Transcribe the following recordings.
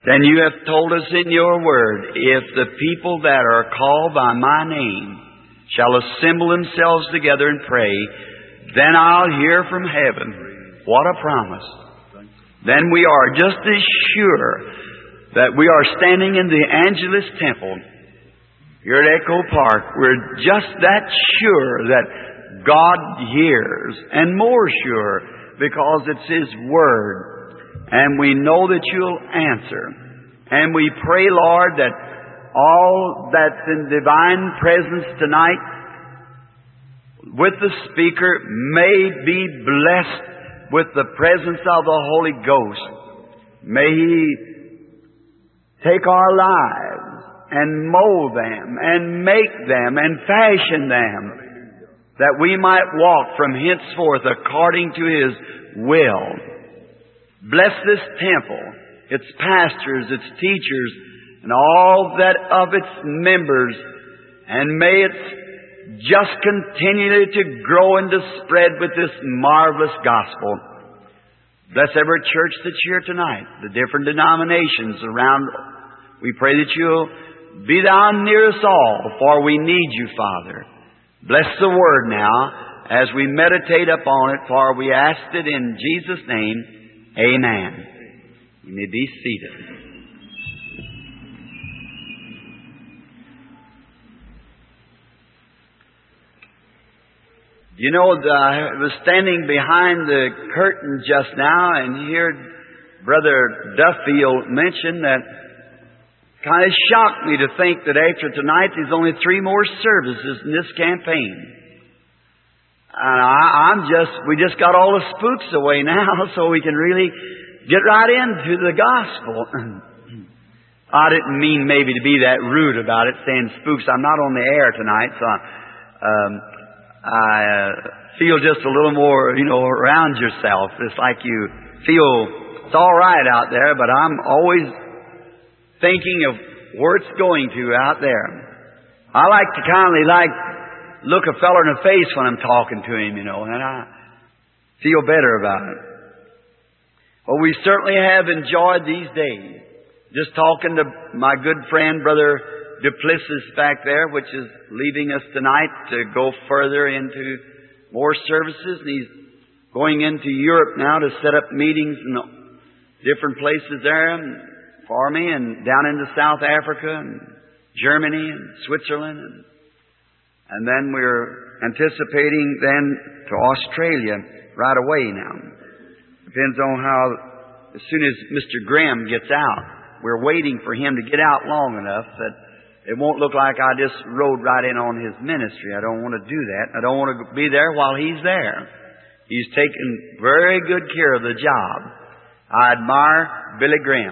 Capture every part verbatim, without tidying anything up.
Then you have told us in your word, if the people that are called by my name shall assemble themselves together and pray, then I'll hear from heaven. What a promise. Then we are just as sure that we are standing in the Angelus Temple here at Echo Park. We're just that sure that God hears, and more sure because it's His Word. And we know that You'll answer. And we pray, Lord, that all that's in divine presence tonight with the speaker may be blessed with the presence of the Holy Ghost. May He take our lives and mold them and make them and fashion them that we might walk from henceforth according to His will. Bless this temple, its pastors, its teachers, and all that of its members, and may it just continue to grow and to spread with this marvelous gospel. Bless every church that's here tonight, the different denominations around. We pray that You'll be Thou near us all, for we need You, Father. Bless the Word now as we meditate upon it, for we ask it in Jesus' name. Amen. You may be seated. You know, I was standing behind the curtain just now and heard Brother Duffield mention that kind of shocked me to think that after tonight there's only three more services in this campaign. And I, I'm just, we just got all the spooks away now, so we can really get right into the gospel. I didn't mean maybe to be that rude about it, saying spooks. I'm not on the air tonight, so um, I uh, feel just a little more, you know, around yourself. It's like you feel it's all right out there, but I'm always thinking of where it's going to out there. I like to kindly like look a feller in the face when I'm talking to him, you know, and I feel better about it. Well, we certainly have enjoyed these days. Just talking to my good friend, Brother Duplessis back there, which is leaving us tonight to go further into more services. And he's going into Europe now to set up meetings in different places there for me, and down into South Africa and Germany and Switzerland. And And then we're anticipating then to Australia right away now. Depends on how, as soon as Mister Graham gets out, we're waiting for him to get out long enough that it won't look like I just rode right in on his ministry. I don't want to do that. I don't want to be there while he's there. He's taken very good care of the job. I admire Billy Graham.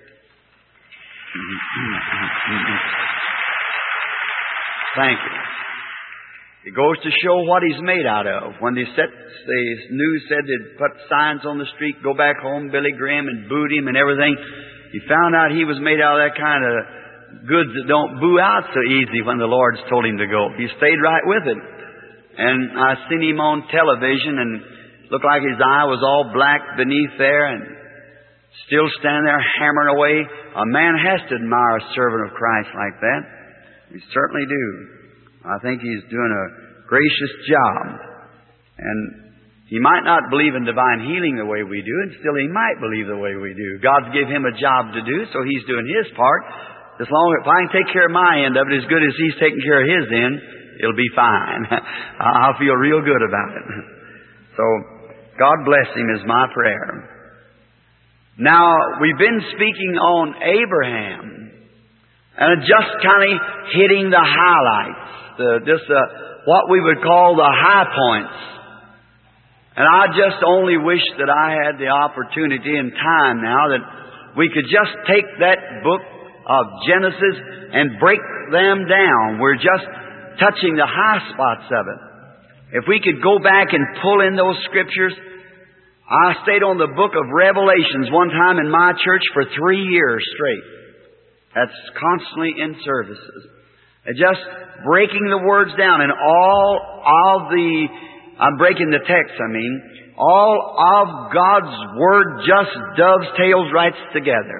Thank you. It goes to show what he's made out of. When they set, the news said they'd put signs on the street, go back home, Billy Graham, and booed him and everything, you found out he was made out of that kind of goods that don't boo out so easy when the Lord's told him to go. He stayed right with it. And I seen him on television, and looked like his eye was all black beneath there, and still standing there hammering away. A man has to admire a servant of Christ like that. We certainly do. I think he's doing a gracious job. And he might not believe in divine healing the way we do, and still he might believe the way we do. God's given him a job to do, so he's doing his part. As long as if I can take care of my end of it as good as he's taking care of his end, it'll be fine. I'll feel real good about it. So, God bless him is my prayer. Now, we've been speaking on Abraham, and just kind of hitting the highlights. The, just uh, what we would call the high points. And I just only wish that I had the opportunity and time now that we could just take that book of Genesis and break them down. We're just touching the high spots of it. If we could go back and pull in those scriptures. I stayed on the book of Revelations one time in my church for three years straight. That's constantly in services. And just breaking the words down, and all of the, I'm breaking the text, I mean, all of God's Word just dovetails right together.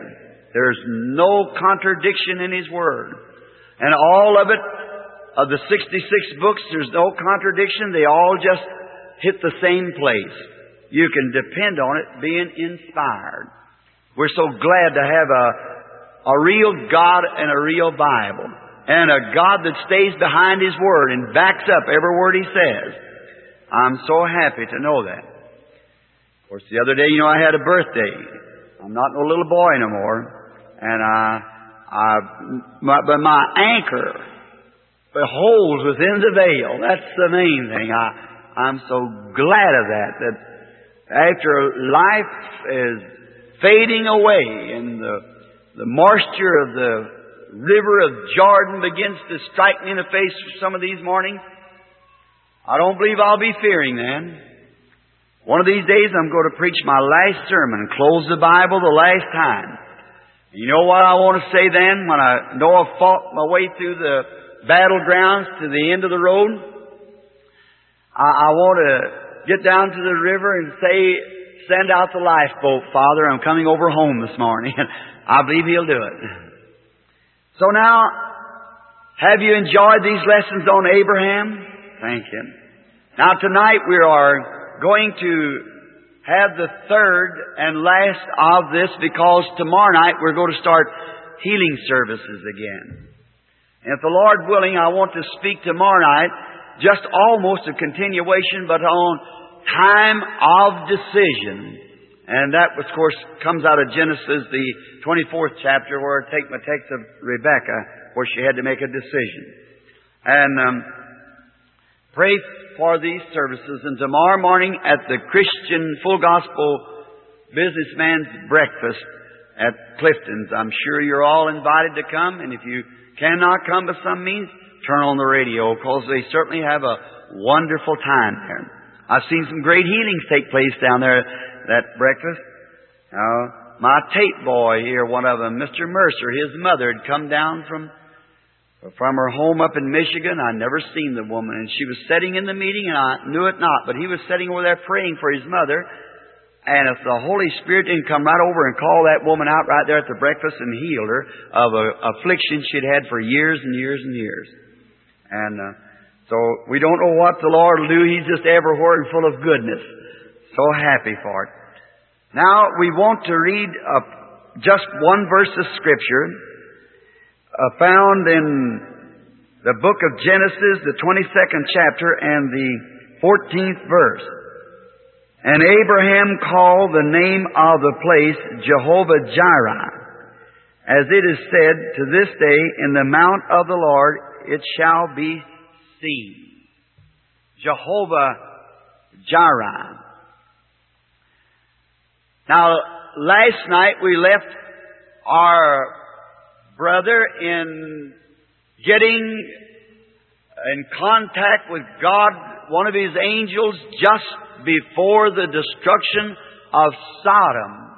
There's no contradiction in His Word. And all of it, of the sixty-six books, there's no contradiction. They all just hit the same place. You can depend on it being inspired. We're so glad to have a, a real God and a real Bible. And a God that stays behind His Word and backs up every word He says. I'm so happy to know that. Of course, the other day, you know, I had a birthday. I'm not no little boy no more. And I, I, my, but my anchor beholds within the veil. That's the main thing. I, I'm so glad of that. That after life is fading away and the, the moisture of the river of Jordan begins to strike me in the face for some of these mornings, I don't believe I'll be fearing then. One of these days I'm going to preach my last sermon and close the Bible the last time. You know what I want to say then when I know I've fought my way through the battlegrounds to the end of the road? I, I want to get down to the river and say, send out the lifeboat, Father. I'm coming over home this morning. I believe He'll do it. So now, have you enjoyed these lessons on Abraham? Thank Him. Now tonight we are going to have the third and last of this, because tomorrow night we're going to start healing services again. And if the Lord willing, I want to speak tomorrow night just almost a continuation, but on time of decision. And that, of course, comes out of Genesis, the twenty-fourth chapter, where I take my text of Rebekah, where she had to make a decision. And um, pray for these services. And tomorrow morning at the Christian Full Gospel Businessman's Breakfast at Clifton's, I'm sure you're all invited to come. And if you cannot come by some means, turn on the radio, because they certainly have a wonderful time there. I've seen some great healings take place down there at that breakfast. Now, my tape boy here, one of them, Mister Mercer, his mother had come down from From her home up in Michigan. I'd never seen the woman. And she was sitting in the meeting, and I knew it not. But he was sitting over there praying for his mother. And if the Holy Spirit didn't come right over and call that woman out right there at the breakfast and healed her of a affliction she'd had for years and years and years. And uh, so we don't know what the Lord will do. He's just everywhere and full of goodness. So happy for it. Now we want to read uh, just one verse of Scripture. Uh, found in the book of Genesis, the twenty-second chapter and the fourteenth verse. And Abraham called the name of the place Jehovah-Jireh, as it is said, to this day, in the mount of the Lord it shall be seen. Jehovah-Jireh. Now, last night we left our brother in getting in contact with God, one of His angels, just before the destruction of Sodom.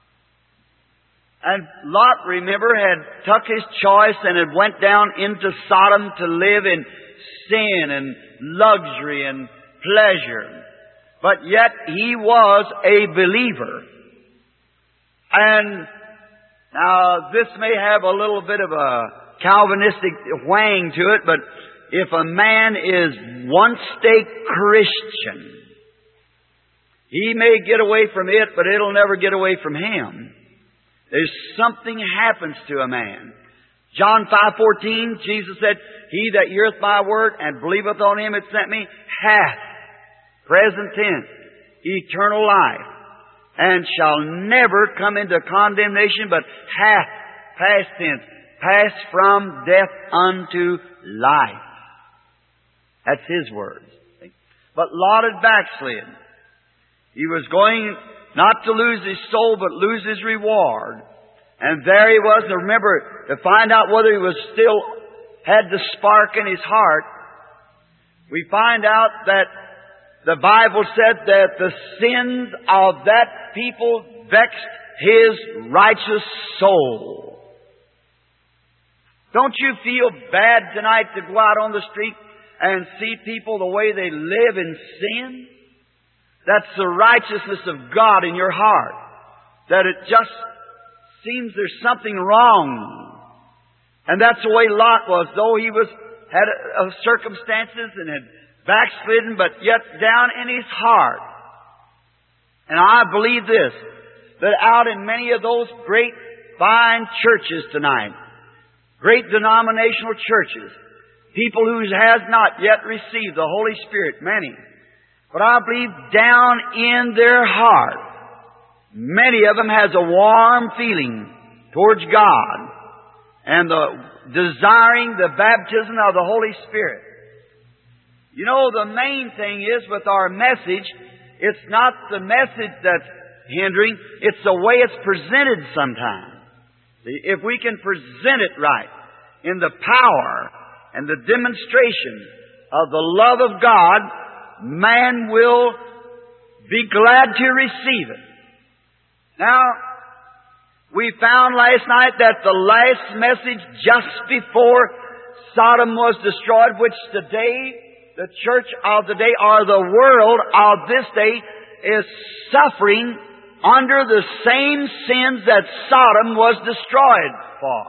And Lot, remember, had took his choice and had went down into Sodom to live in sin and luxury and pleasure. But yet he was a believer. And now, this may have a little bit of a Calvinistic wang to it, but if a man is once a Christian, he may get away from it, but it'll never get away from him. There's something happens to a man. John five fourteen, Jesus said, He that heareth my word and believeth on Him that sent me hath, present tense, eternal life, and shall never come into condemnation, but hath, past tense, passed from death unto life. That's His words. But Lot had backslid. He was going not to lose his soul, but lose his reward. And there he was. Now remember, to find out whether he was still had the spark in his heart, we find out that the Bible said that the sins of that people vexed his righteous soul. Don't you feel bad tonight to go out on the street and see people the way they live in sin? That's the righteousness of God in your heart. That it just seems there's something wrong. And that's the way Lot was, though he was had uh, circumstances and had backslidden, but yet down in his heart. And I believe this, that out in many of those great fine churches tonight, great denominational churches, people who has not yet received the Holy Spirit, many, but I believe down in their heart, many of them has a warm feeling towards God and the desiring the baptism of the Holy Spirit. You know, the main thing is with our message, it's not the message that's hindering, it's the way it's presented sometimes. If we can present it right, in the power and the demonstration of the love of God, man will be glad to receive it. Now, we found last night that the last message just before Sodom was destroyed, which today the church of the day, or the world of this day, is suffering under the same sins that Sodom was destroyed for.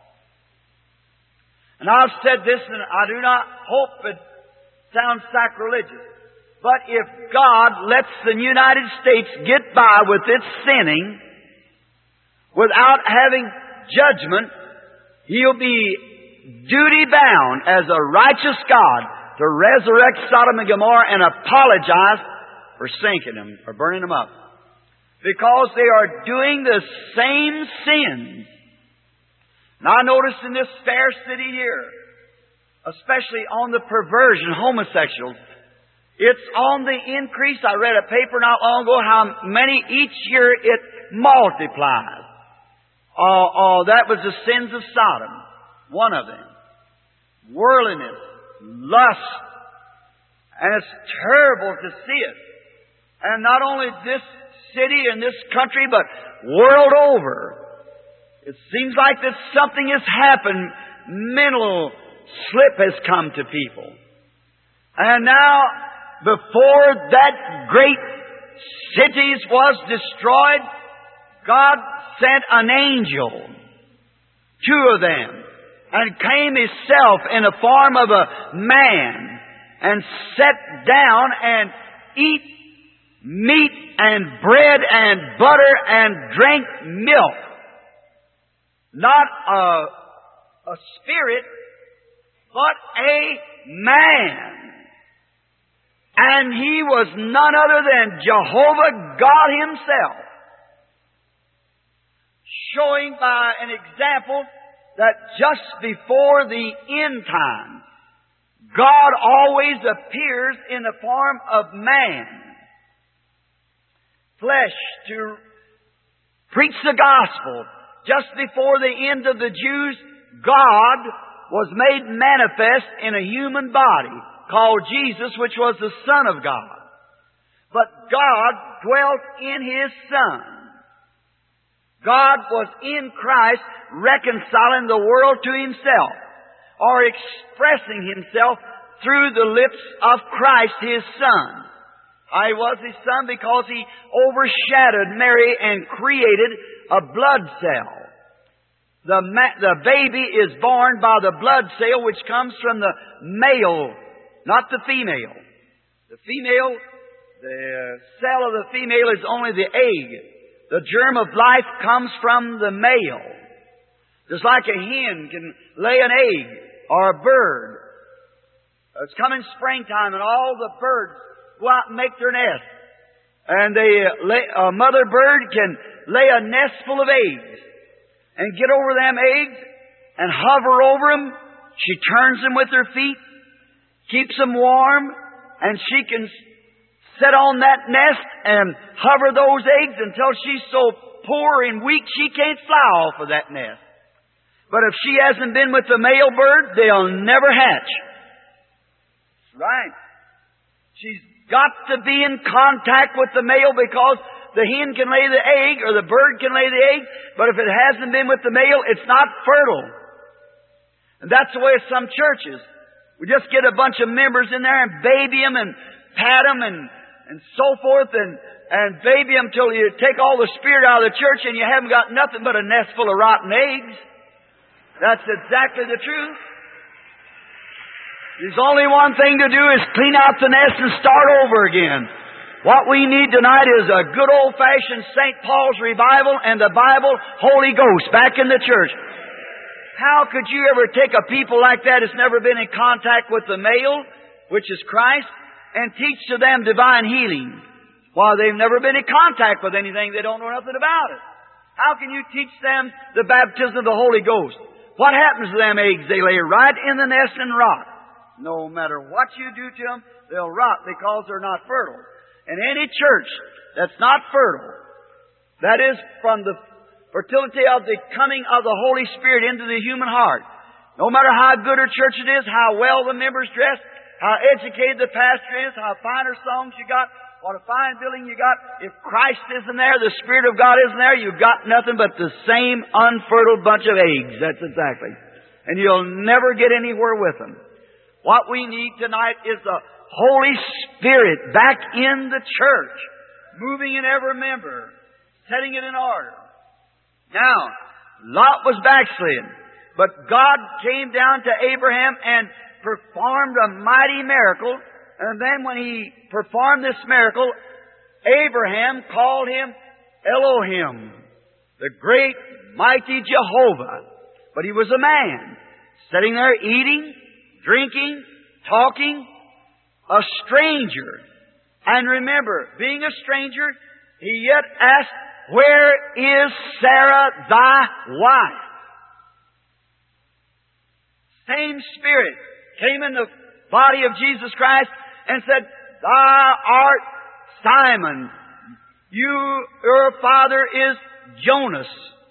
And I've said this, and I do not hope it sounds sacrilegious, but if God lets the United States get by with its sinning without having judgment, He'll be duty-bound as a righteous God to resurrect Sodom and Gomorrah and apologize for sinking them, for burning them up. Because they are doing the same sins. Now I notice in this fair city here, especially on the perversion, homosexuals, it's on the increase. I read a paper not long ago how many each year it multiplies. Oh, oh, that was the sins of Sodom. One of them. Worldliness. Lust. And it's terrible to see it. And not only this city and this country, but world over. It seems like that something has happened. Mental slip has come to people. And now, before that great cities was destroyed, God sent an angel, two of them, and came Himself in the form of a man, and sat down and eat meat and bread and butter and drank milk. Not a, a spirit, but a man. And He was none other than Jehovah God Himself, showing by an example that just before the end time, God always appears in the form of man, flesh, to preach the gospel. Just before the end of the Jews, God was made manifest in a human body called Jesus, which was the Son of God. But God dwelt in His Son. God was in Christ reconciling the world to Himself, or expressing Himself through the lips of Christ, His Son. I was His Son because He overshadowed Mary and created a blood cell. The, ma- the baby is born by the blood cell which comes from the male, not the female. The female, the cell of the female is only the egg. The germ of life comes from the male. Just like a hen can lay an egg, or a bird. It's coming springtime and all the birds go out and make their nest. And they lay, a mother bird can lay a nest full of eggs and get over them eggs and hover over them. She turns them with her feet, keeps them warm, and she can sit on that nest and hover those eggs until she's so poor and weak she can't fly off of that nest. But if she hasn't been with the male bird, they'll never hatch. That's right. She's got to be in contact with the male, because the hen can lay the egg, or the bird can lay the egg, but if it hasn't been with the male, it's not fertile. And that's the way of some churches. We just get a bunch of members in there and baby them and pat them and, and so forth, and and baby them till you take all the spirit out of the church and you haven't got nothing but a nest full of rotten eggs. That's exactly the truth. There's only one thing to do is clean out the nest and start over again. What we need tonight is a good old-fashioned Saint Paul's revival and the Bible Holy Ghost back in the church. How could you ever take a people like that that's never been in contact with the male, which is Christ, and teach to them divine healing? While they've never been in contact with anything, they don't know nothing about it. How can you teach them the baptism of the Holy Ghost? What happens to them eggs? They lay right in the nest and rot. No matter what you do to them, they'll rot because they're not fertile. And any church that's not fertile, that is from the fertility of the coming of the Holy Spirit into the human heart, no matter how good a church it is, how well the members dress, how educated the pastor is, how finer songs you got, what a fine building you got, if Christ isn't there, the Spirit of God isn't there, you've got nothing but the same unfertile bunch of eggs. That's exactly. And you'll never get anywhere with them. What we need tonight is the Holy Spirit back in the church, moving in every member, setting it in order. Now, Lot was backslidden, but God came down to Abraham and performed a mighty miracle. And then when He performed this miracle, Abraham called Him Elohim, the great, mighty Jehovah. But he was a man, sitting there eating, drinking, talking, a stranger. And remember, being a stranger, he yet asked, "Where is Sarah thy wife?" Same Spirit came in the body of Jesus Christ and said, "Thou art Simon. You, your father is Jonas.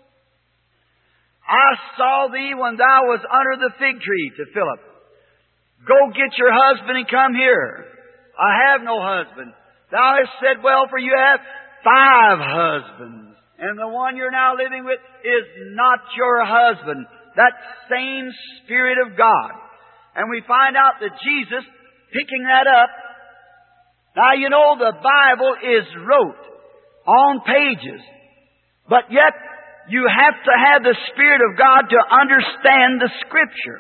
I saw thee when thou was under the fig tree," to Philip. "Go get your husband and come here." "I have no husband." "Thou hast said well, for you have five husbands, and the one you're now living with is not your husband." That same Spirit of God. And we find out that Jesus, picking that up, now you know the Bible is wrote on pages, but yet you have to have the Spirit of God to understand the Scripture.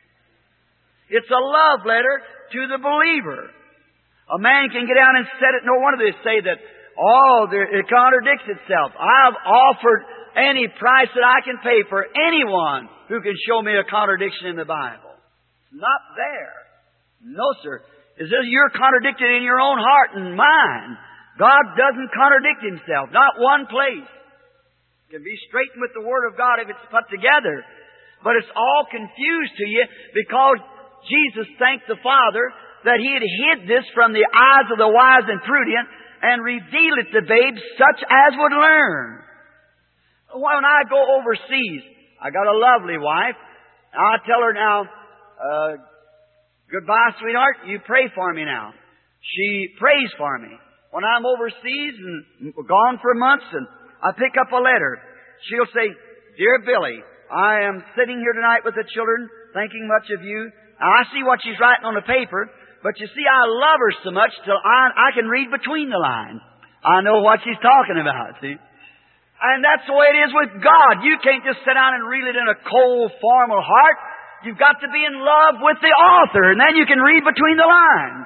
It's a love letter to the believer. A man can get down and set it. No wonder they say that, oh, it contradicts itself. I've offered any price that I can pay for anyone who can show me a contradiction in the Bible. It's not there. No, sir. It's just you're contradicted in your own heart and mind. God doesn't contradict Himself. Not one place. It can be straightened with the Word of God if it's put together. But it's all confused to you because Jesus thanked the Father that He had hid this from the eyes of the wise and prudent and revealed it to babes such as would learn. When I go overseas, I got a lovely wife. I tell her now, uh, "Goodbye, sweetheart. You pray for me now." She prays for me. When I'm overseas and gone for months and I pick up a letter, she'll say, "Dear Billy, I am sitting here tonight with the children, thinking much of you." I see what she's writing on the paper, but you see, I love her so much till I, I can read between the lines. I know what she's talking about, see? And that's the way it is with God. You can't just sit down and read it in a cold, formal heart. You've got to be in love with the author, and then you can read between the lines.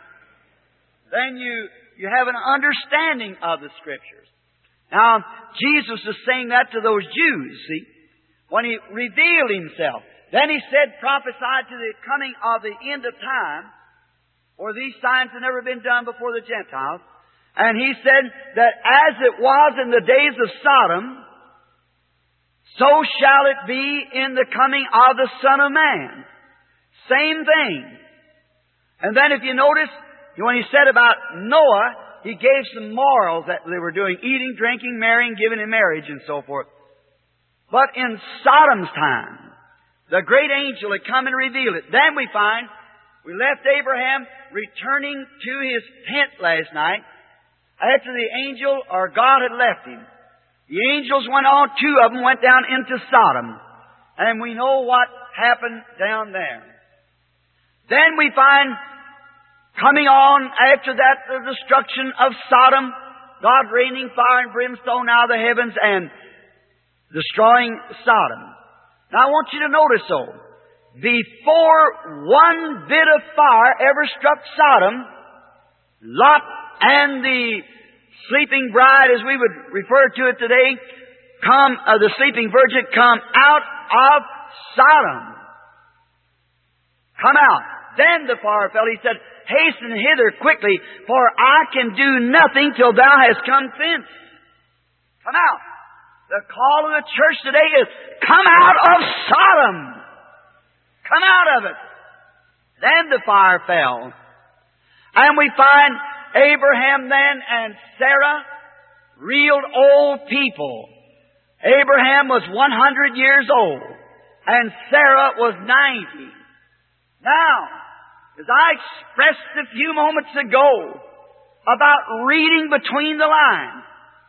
Then you, you have an understanding of the Scriptures. Now, Jesus is saying that to those Jews, see, when He revealed Himself. Then He said, prophesied to the coming of the end of time, for these signs have never been done before the Gentiles. And He said that as it was in the days of Sodom, so shall it be in the coming of the Son of Man. Same thing. And then if you notice, when He said about Noah, He gave some morals that they were doing, eating, drinking, marrying, giving in marriage, and so forth. But in Sodom's time, the great angel had come and revealed it. Then we find, we left Abraham returning to his tent last night, after the angel or God had left him. The angels went on, two of them went down into Sodom. And we know what happened down there. Then we find, coming on after that, the destruction of Sodom, God raining fire and brimstone out of the heavens and destroying Sodom. Now I want you to notice, though, before one bit of fire ever struck Sodom, Lot and the sleeping bride, as we would refer to it today, come, uh, the sleeping virgin, come out of Sodom. Come out. Then the fire fell. He said, hasten hither quickly, for I can do nothing till thou hast come thence. Come out. The call of the church today is, come out of Sodom. Come out of it. Then the fire fell. And we find Abraham then and Sarah, real old people. Abraham was one hundred years old, and Sarah was ninety. Now, as I expressed a few moments ago about reading between the lines,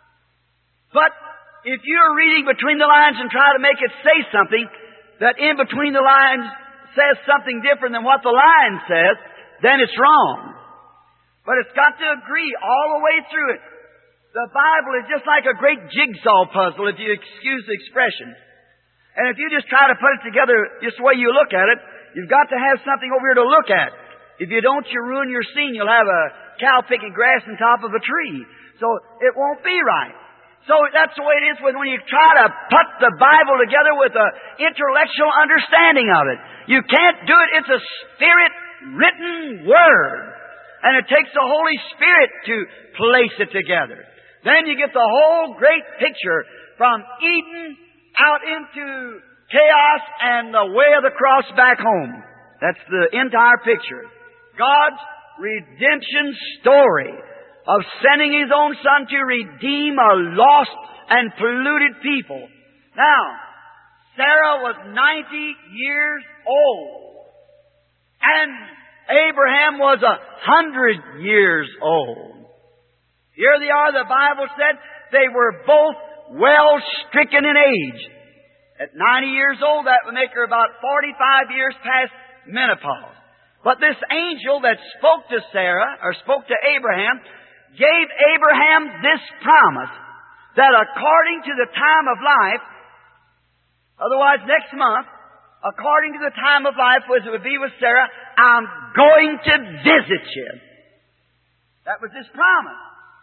but if you're reading between the lines and try to make it say something that in between the lines says something different than what the line says, then it's wrong. But it's got to agree all the way through it. The Bible is just like a great jigsaw puzzle, if you excuse the expression. And if you just try to put it together just the way you look at it, you've got to have something over here to look at. If you don't, you ruin your scene. You'll have a cow picking grass on top of a tree. So it won't be right. So that's the way it is when, when you try to put the Bible together with an intellectual understanding of it. You can't do it. It's a Spirit-written Word. And it takes the Holy Spirit to place it together. Then you get the whole great picture from Eden out into chaos and the way of the cross back home. That's the entire picture. God's redemption story of sending His own Son to redeem a lost and polluted people. Now, Sarah was ninety years old. And Abraham was a hundred years old. Here they are, the Bible said, they were both well stricken in age. At ninety years old, that would make her about forty-five years past menopause. But this angel that spoke to Sarah, or spoke to Abraham, gave Abraham this promise, that according to the time of life, otherwise next month, according to the time of life as it would be with Sarah, I'm going to visit you. That was His promise.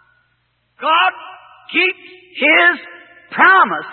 God keeps His promise.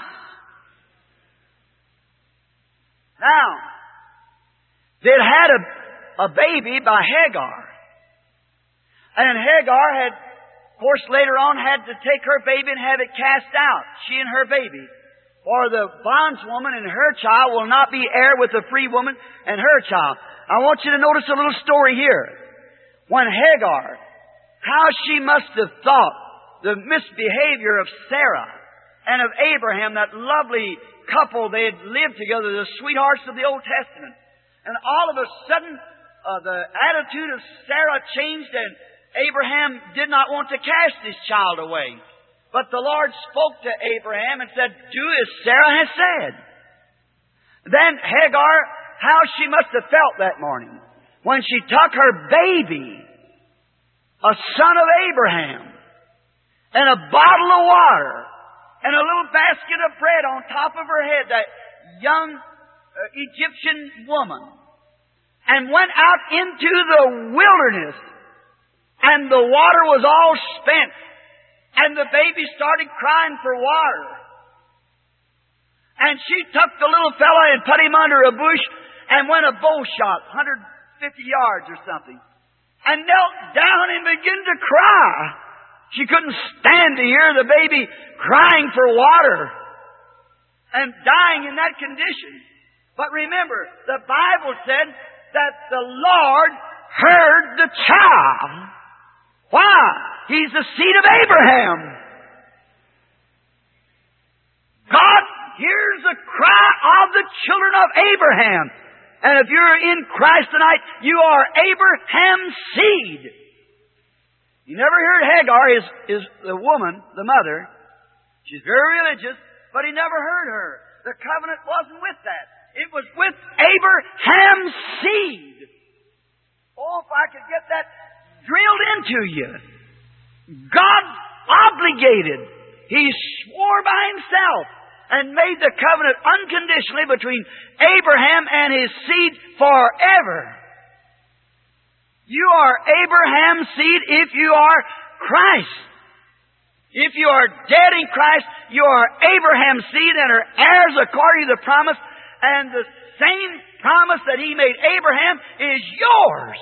Now, they'd had a, a baby by Hagar. And Hagar had, of course, later on had to take her baby and have it cast out. She and her baby. For the bondswoman and her child will not be heir with the free woman and her child. I want you to notice a little story here. When Hagar, how she must have thought the misbehavior of Sarah and of Abraham, that lovely couple, they had lived together, the sweethearts of the Old Testament. And all of a sudden, uh, the attitude of Sarah changed, and Abraham did not want to cast his child away. But the Lord spoke to Abraham and said, do as Sarah has said. Then Hagar, how she must have felt that morning when she took her baby, a son of Abraham, and a bottle of water, and a little basket of bread on top of her head, that young uh, Egyptian woman, and went out into the wilderness, and the water was all spent, and the baby started crying for water. And she took the little fella and put him under a bush and went a bow shot, one hundred fifty yards or something, and knelt down and began to cry. She couldn't stand to hear the baby crying for water and dying in that condition. But remember, the Bible said that the Lord heard the child. Why? He's the seed of Abraham. God hears the cry of the children of Abraham. And if you're in Christ tonight, you are Abraham's seed. You never heard Hagar, is, is the woman, the mother. She's very religious, but he never heard her. The covenant wasn't with that. It was with Abraham's seed. Oh, if I could get that drilled into you. God obligated. He swore by himself and made the covenant unconditionally between Abraham and his seed forever. You are Abraham's seed if you are Christ. If you are dead in Christ, you are Abraham's seed and are heirs according to the promise, and the same promise that He made Abraham is yours.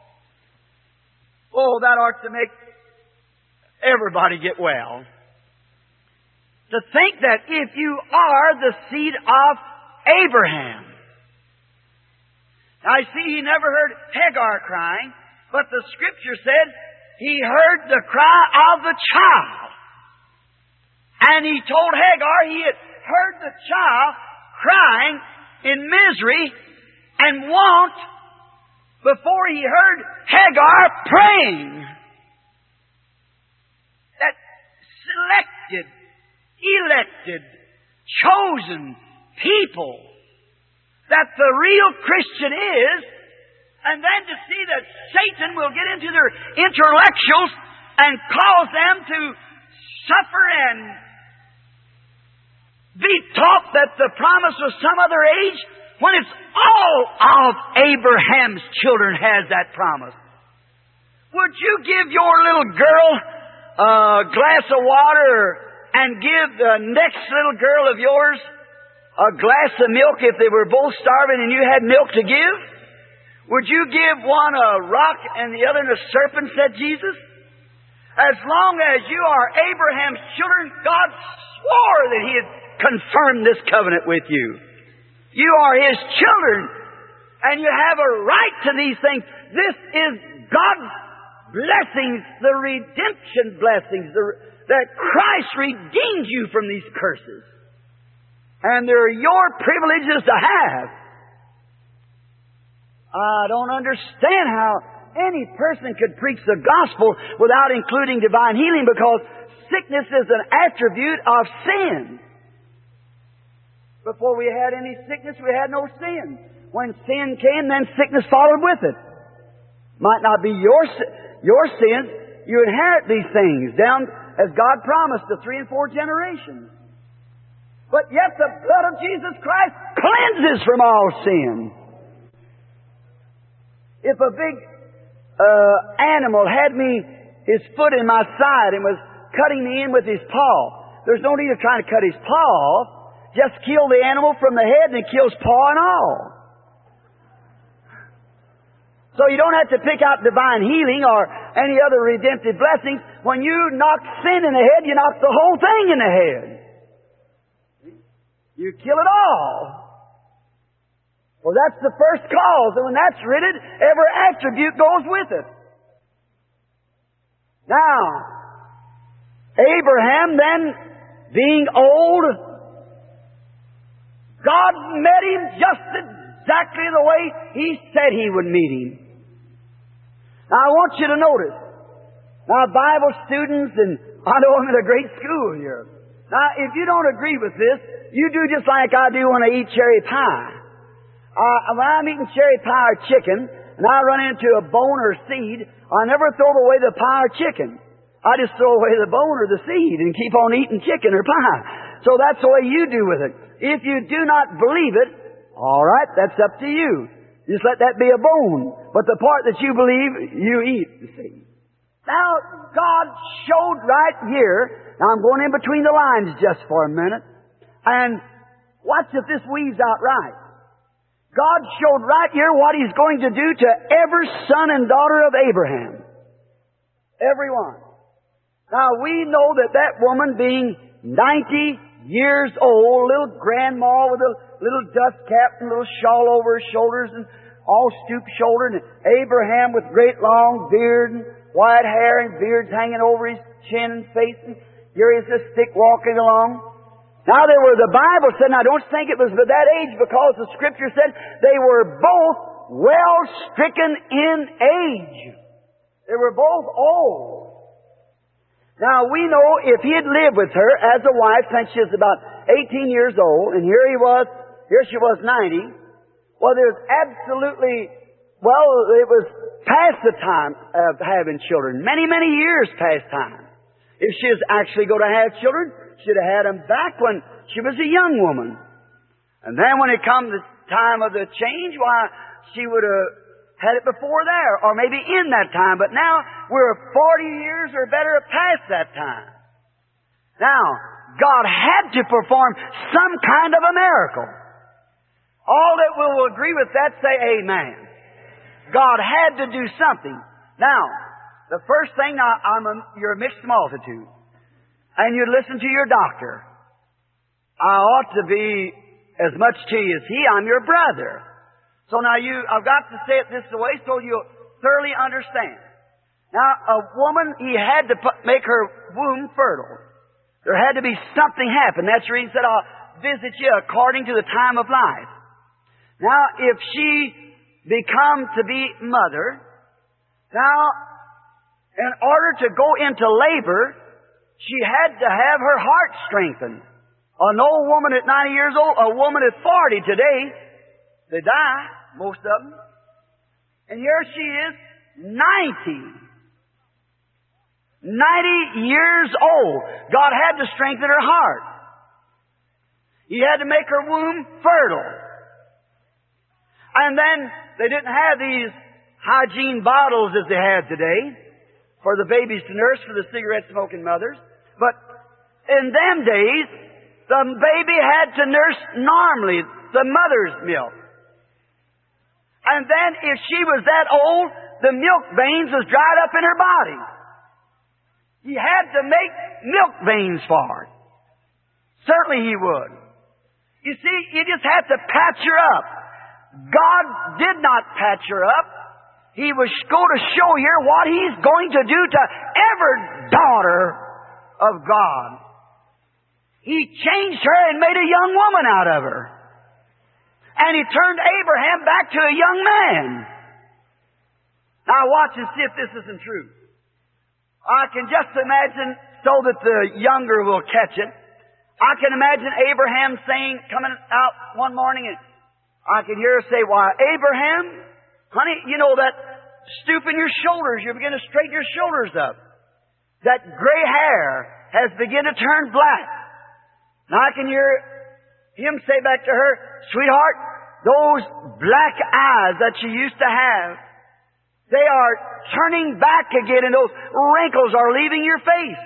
Oh, that ought to make everybody get well. To think that if you are the seed of Abraham. Now, I see he never heard Hagar crying, but the Scripture said he heard the cry of the child. And he told Hagar he had heard the child crying in misery and want before he heard Hagar praying. That selected, elected, chosen people that the real Christian is, and then to see that Satan will get into their intellectuals and cause them to suffer and be taught that the promise was some other age, when it's all of Abraham's children has that promise. Would you give your little girl a glass of water and give the next little girl of yours a glass of milk if they were both starving and you had milk to give? Would you give one a rock and the other a serpent, said Jesus? As long as you are Abraham's children, God swore that He had confirmed this covenant with you. You are His children, and you have a right to these things. This is God's blessings, the redemption blessings, the, that Christ redeemed you from these curses. And they're your privileges to have. I don't understand how any person could preach the gospel without including divine healing, because sickness is an attribute of sin. Before we had any sickness, we had no sin. When sin came, then sickness followed with it. Might not be your your sins. You inherit these things down as God promised to three and four generations. But yet the blood of Jesus Christ cleanses from all sin. If a big uh, animal had me his foot in my side and was cutting me in with his paw, there's no need of trying to cut his paw off. Just kill the animal from the head and it kills paw and all. So you don't have to pick out divine healing or any other redemptive blessings. When you knock sin in the head, you knock the whole thing in the head. You kill it all. Well, that's the first cause. And when that's ridded, every attribute goes with it. Now, Abraham then, being old, God met him just exactly the way He said He would meet him. Now, I want you to notice. Now, Bible students, and I know I'm at a great school here. Now, if you don't agree with this, you do just like I do when I eat cherry pie. Uh, when I'm eating cherry pie or chicken, and I run into a bone or seed, I never throw away the pie or chicken. I just throw away the bone or the seed and keep on eating chicken or pie. So that's the way you do with it. If you do not believe it, all right, that's up to you. Just let that be a bone. But the part that you believe, you eat, you see. Now, God showed right here. Now, I'm going in between the lines just for a minute. And watch if this weaves out right. God showed right here what He's going to do to every son and daughter of Abraham. Everyone. Now, we know that that woman being ninety years old, little grandma with a little dust cap and a little shawl over her shoulders and all stoop-shouldered, and Abraham with great long beard and white hair and beards hanging over his chin and face, and here he is just thick walking along. Now they were, the Bible said, now don't think it was at that age, because the Scripture said they were both well stricken in age. They were both old. Now, we know if he had lived with her as a wife since she was about eighteen years old, and here he was, here she was ninety, well, there's absolutely, well, it was past the time of having children. Many, many years past time. If she was actually going to have children, she'd have had them back when she was a young woman. And then when it come the time of the change, why, she would have had it before there, or maybe in that time. But now we're forty years or better past that time. Now, God had to perform some kind of a miracle. All that will agree with that say amen. God had to do something. Now, the first thing, now, I'm a, you're a mixed multitude. And you listen to your doctor. I ought to be as much to you as he. I'm your brother. So now you, I've got to say it this way so you'll thoroughly understand. Now, a woman, he had to put, make her womb fertile. There had to be something happen. That's the reason he said, I'll visit you according to the time of life. Now, if she become to be mother, now, in order to go into labor, she had to have her heart strengthened. An old woman at ninety years old, a woman at forty today, they die, most of them. And here she is, ninety. ninety years old. God had to strengthen her heart. He had to make her womb fertile. And then they didn't have these hygiene bottles as they have today for the babies to nurse for the cigarette-smoking mothers. But in them days, the baby had to nurse normally the mother's milk. And then if she was that old, the milk veins was dried up in her body. He had to make milk veins for her. Certainly he would. You see, you just had to patch her up. God did not patch her up. He was going to show you what He's going to do to every daughter of God. He changed her and made a young woman out of her. And He turned Abraham back to a young man. Now watch and see if this isn't true. I can just imagine, so that the younger will catch it, I can imagine Abraham saying, coming out one morning, and I can hear her say, why, Abraham, honey, you know that stooping your shoulders, you begin to straighten your shoulders up. That gray hair has begun to turn black. Now I can hear him say back to her, sweetheart, those black eyes that you used to have, they are turning back again, and those wrinkles are leaving your face.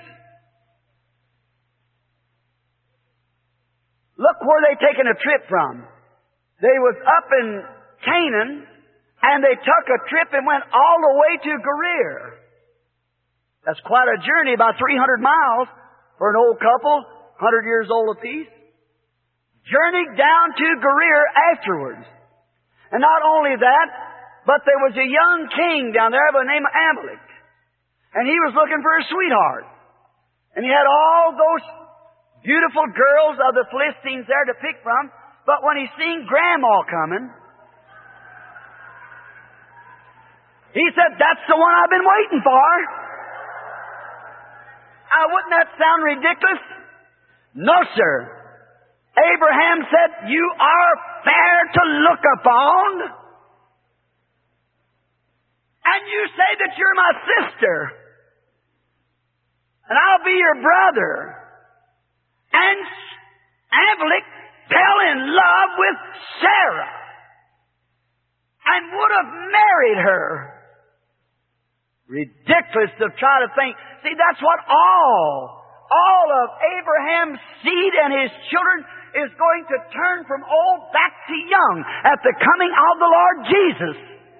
Look where they taken a trip from. They was up in Canaan, and they took a trip and went all the way to Gerar. That's quite a journey, about three hundred miles for an old couple, one hundred years old apiece. Journeyed down to Gerar afterwards. And not only that, but there was a young king down there by the name of Amalek. And he was looking for a sweetheart. And he had all those beautiful girls of the Philistines there to pick from. But when he seen Grandma coming, he said, that's the one I've been waiting for. Now, wouldn't that sound ridiculous? No, sir. Abraham said, you are fair to look upon. And you say that you're my sister. And I'll be your brother. And Amalek fell in love with Sarah. And would have married her. Ridiculous to try to think. See, that's what all, all of Abraham's seed and his children is going to turn from old back to young at the coming of the Lord Jesus.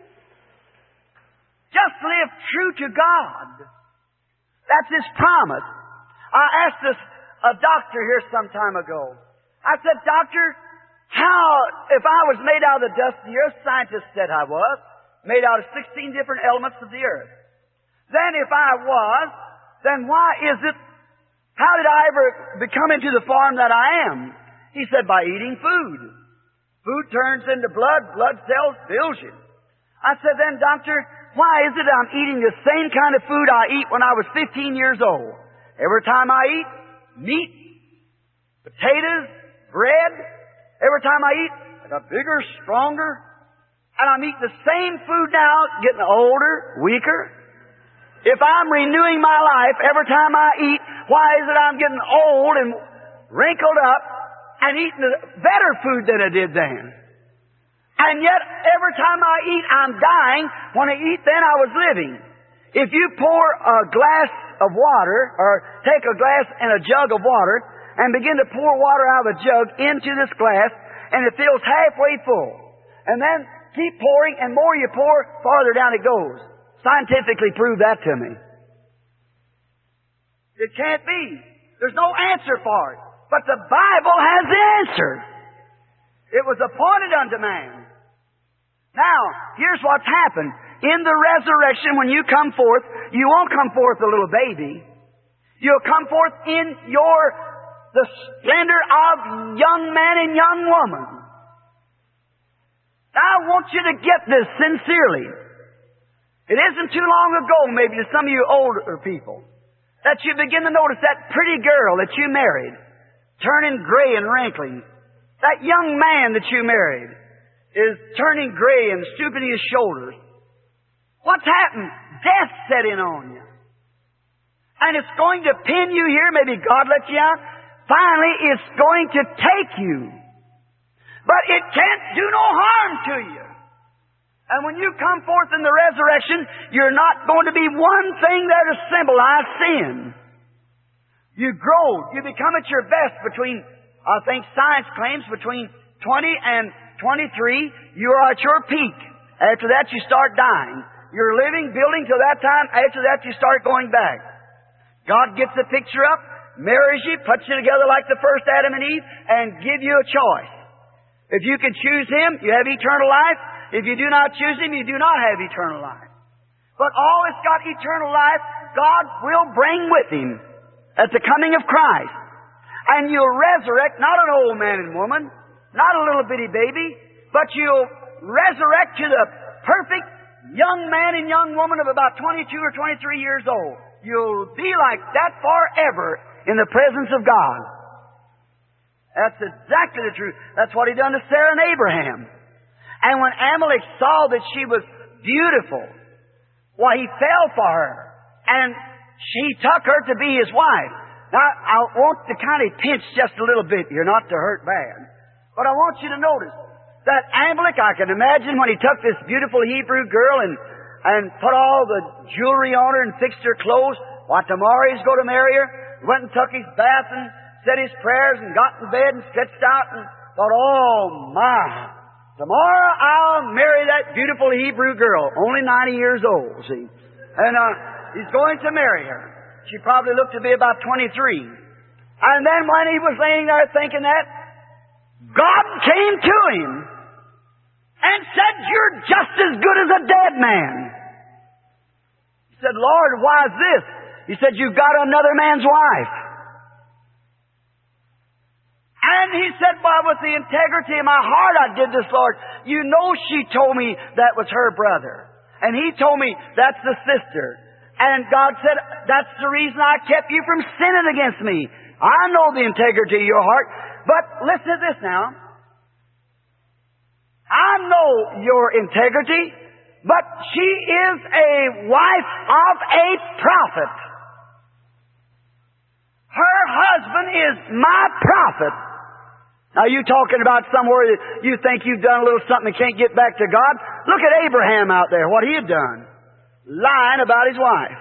Just live true to God. That's His promise. I asked this, a doctor here some time ago. I said, Doctor, how, if I was made out of the dust of the earth, scientists said I was, made out of sixteen different elements of the earth. Then if I was, then why is it, how did I ever become into the form that I am? He said, by eating food. Food turns into blood, blood cells fills you. I said, then doctor, why is it I'm eating the same kind of food I eat when I was fifteen years old? Every time I eat, meat, potatoes, bread. Every time I eat, I got bigger, stronger. And I'm eating the same food now, getting older, weaker. If I'm renewing my life every time I eat, why is it I'm getting old and wrinkled up and eating better food than I did then? And yet, every time I eat, I'm dying. When I eat then, I was living. If you pour a glass of water, or take a glass and a jug of water, and begin to pour water out of a jug into this glass, and it fills halfway full, and then keep pouring, and more you pour, farther down it goes. Scientifically prove that to me. It can't be. There's no answer for it. But the Bible has the answer. It was appointed unto man. Now, here's what's happened. In the resurrection, when you come forth, you won't come forth a little baby. You'll come forth in your, the splendor of young man and young woman. Now, I want you to get this sincerely. It isn't too long ago, maybe to some of you older people, that you begin to notice that pretty girl that you married turning gray and wrinkling. That young man that you married is turning gray and stooping his shoulders. What's happened? Death set in on you. And it's going to pin you here. Maybe God let you out. Finally, it's going to take you. But it can't do no harm to you. And when you come forth in the resurrection, you're not going to be one thing there to symbolize sin. You grow. You become at your best between, I think science claims, between twenty and twenty-three, you are at your peak. After that, you start dying. You're living, building till that time. After that, you start going back. God gets the picture up, marries you, puts you together like the first Adam and Eve, and give you a choice. If you can choose Him, you have eternal life. If you do not choose Him, you do not have eternal life. But all that's got eternal life, God will bring with Him at the coming of Christ. And you'll resurrect not an old man and woman, not a little bitty baby, but you'll resurrect to the perfect young man and young woman of about twenty-two or twenty-three years old. You'll be like that forever in the presence of God. That's exactly the truth. That's what He done to Sarah and Abraham. And when Amalek saw that she was beautiful, why, he fell for her. And she took her to be his wife. Now, I want to kind of pinch just a little bit here, not to hurt bad. But I want you to notice that Amalek, I can imagine when he took this beautiful Hebrew girl and, and put all the jewelry on her and fixed her clothes, why, tomorrow he's going to marry her. Went and took his bath and said his prayers and got in bed and stretched out and thought, oh my, tomorrow I'll marry that beautiful Hebrew girl, only ninety years old, see. And uh, he's going to marry her. She probably looked to be about twenty-three. And then when he was laying there thinking that, God came to him and said, you're just as good as a dead man. He said, Lord, why is this? He said, you've got another man's wife. And he said, well, with the integrity of my heart I did this, Lord. You know she told me that was her brother. And he told me that's the sister. And God said, that's the reason I kept you from sinning against me. I know the integrity of your heart. But listen to this now. I know your integrity, but she is a wife of a prophet. Her husband is my prophet. Now you talking about somewhere that you think you've done a little something and can't get back to God? Look at Abraham out there, what he had done. Lying about his wife.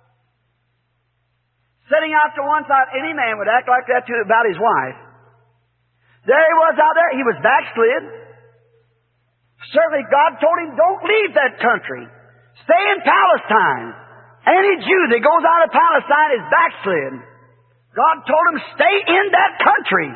Sitting out to one side, any man would act like that too about his wife. There he was out there, he was backslid. Certainly God told him, don't leave that country. Stay in Palestine. Any Jew that goes out of Palestine is backslid. God told him, stay in that country.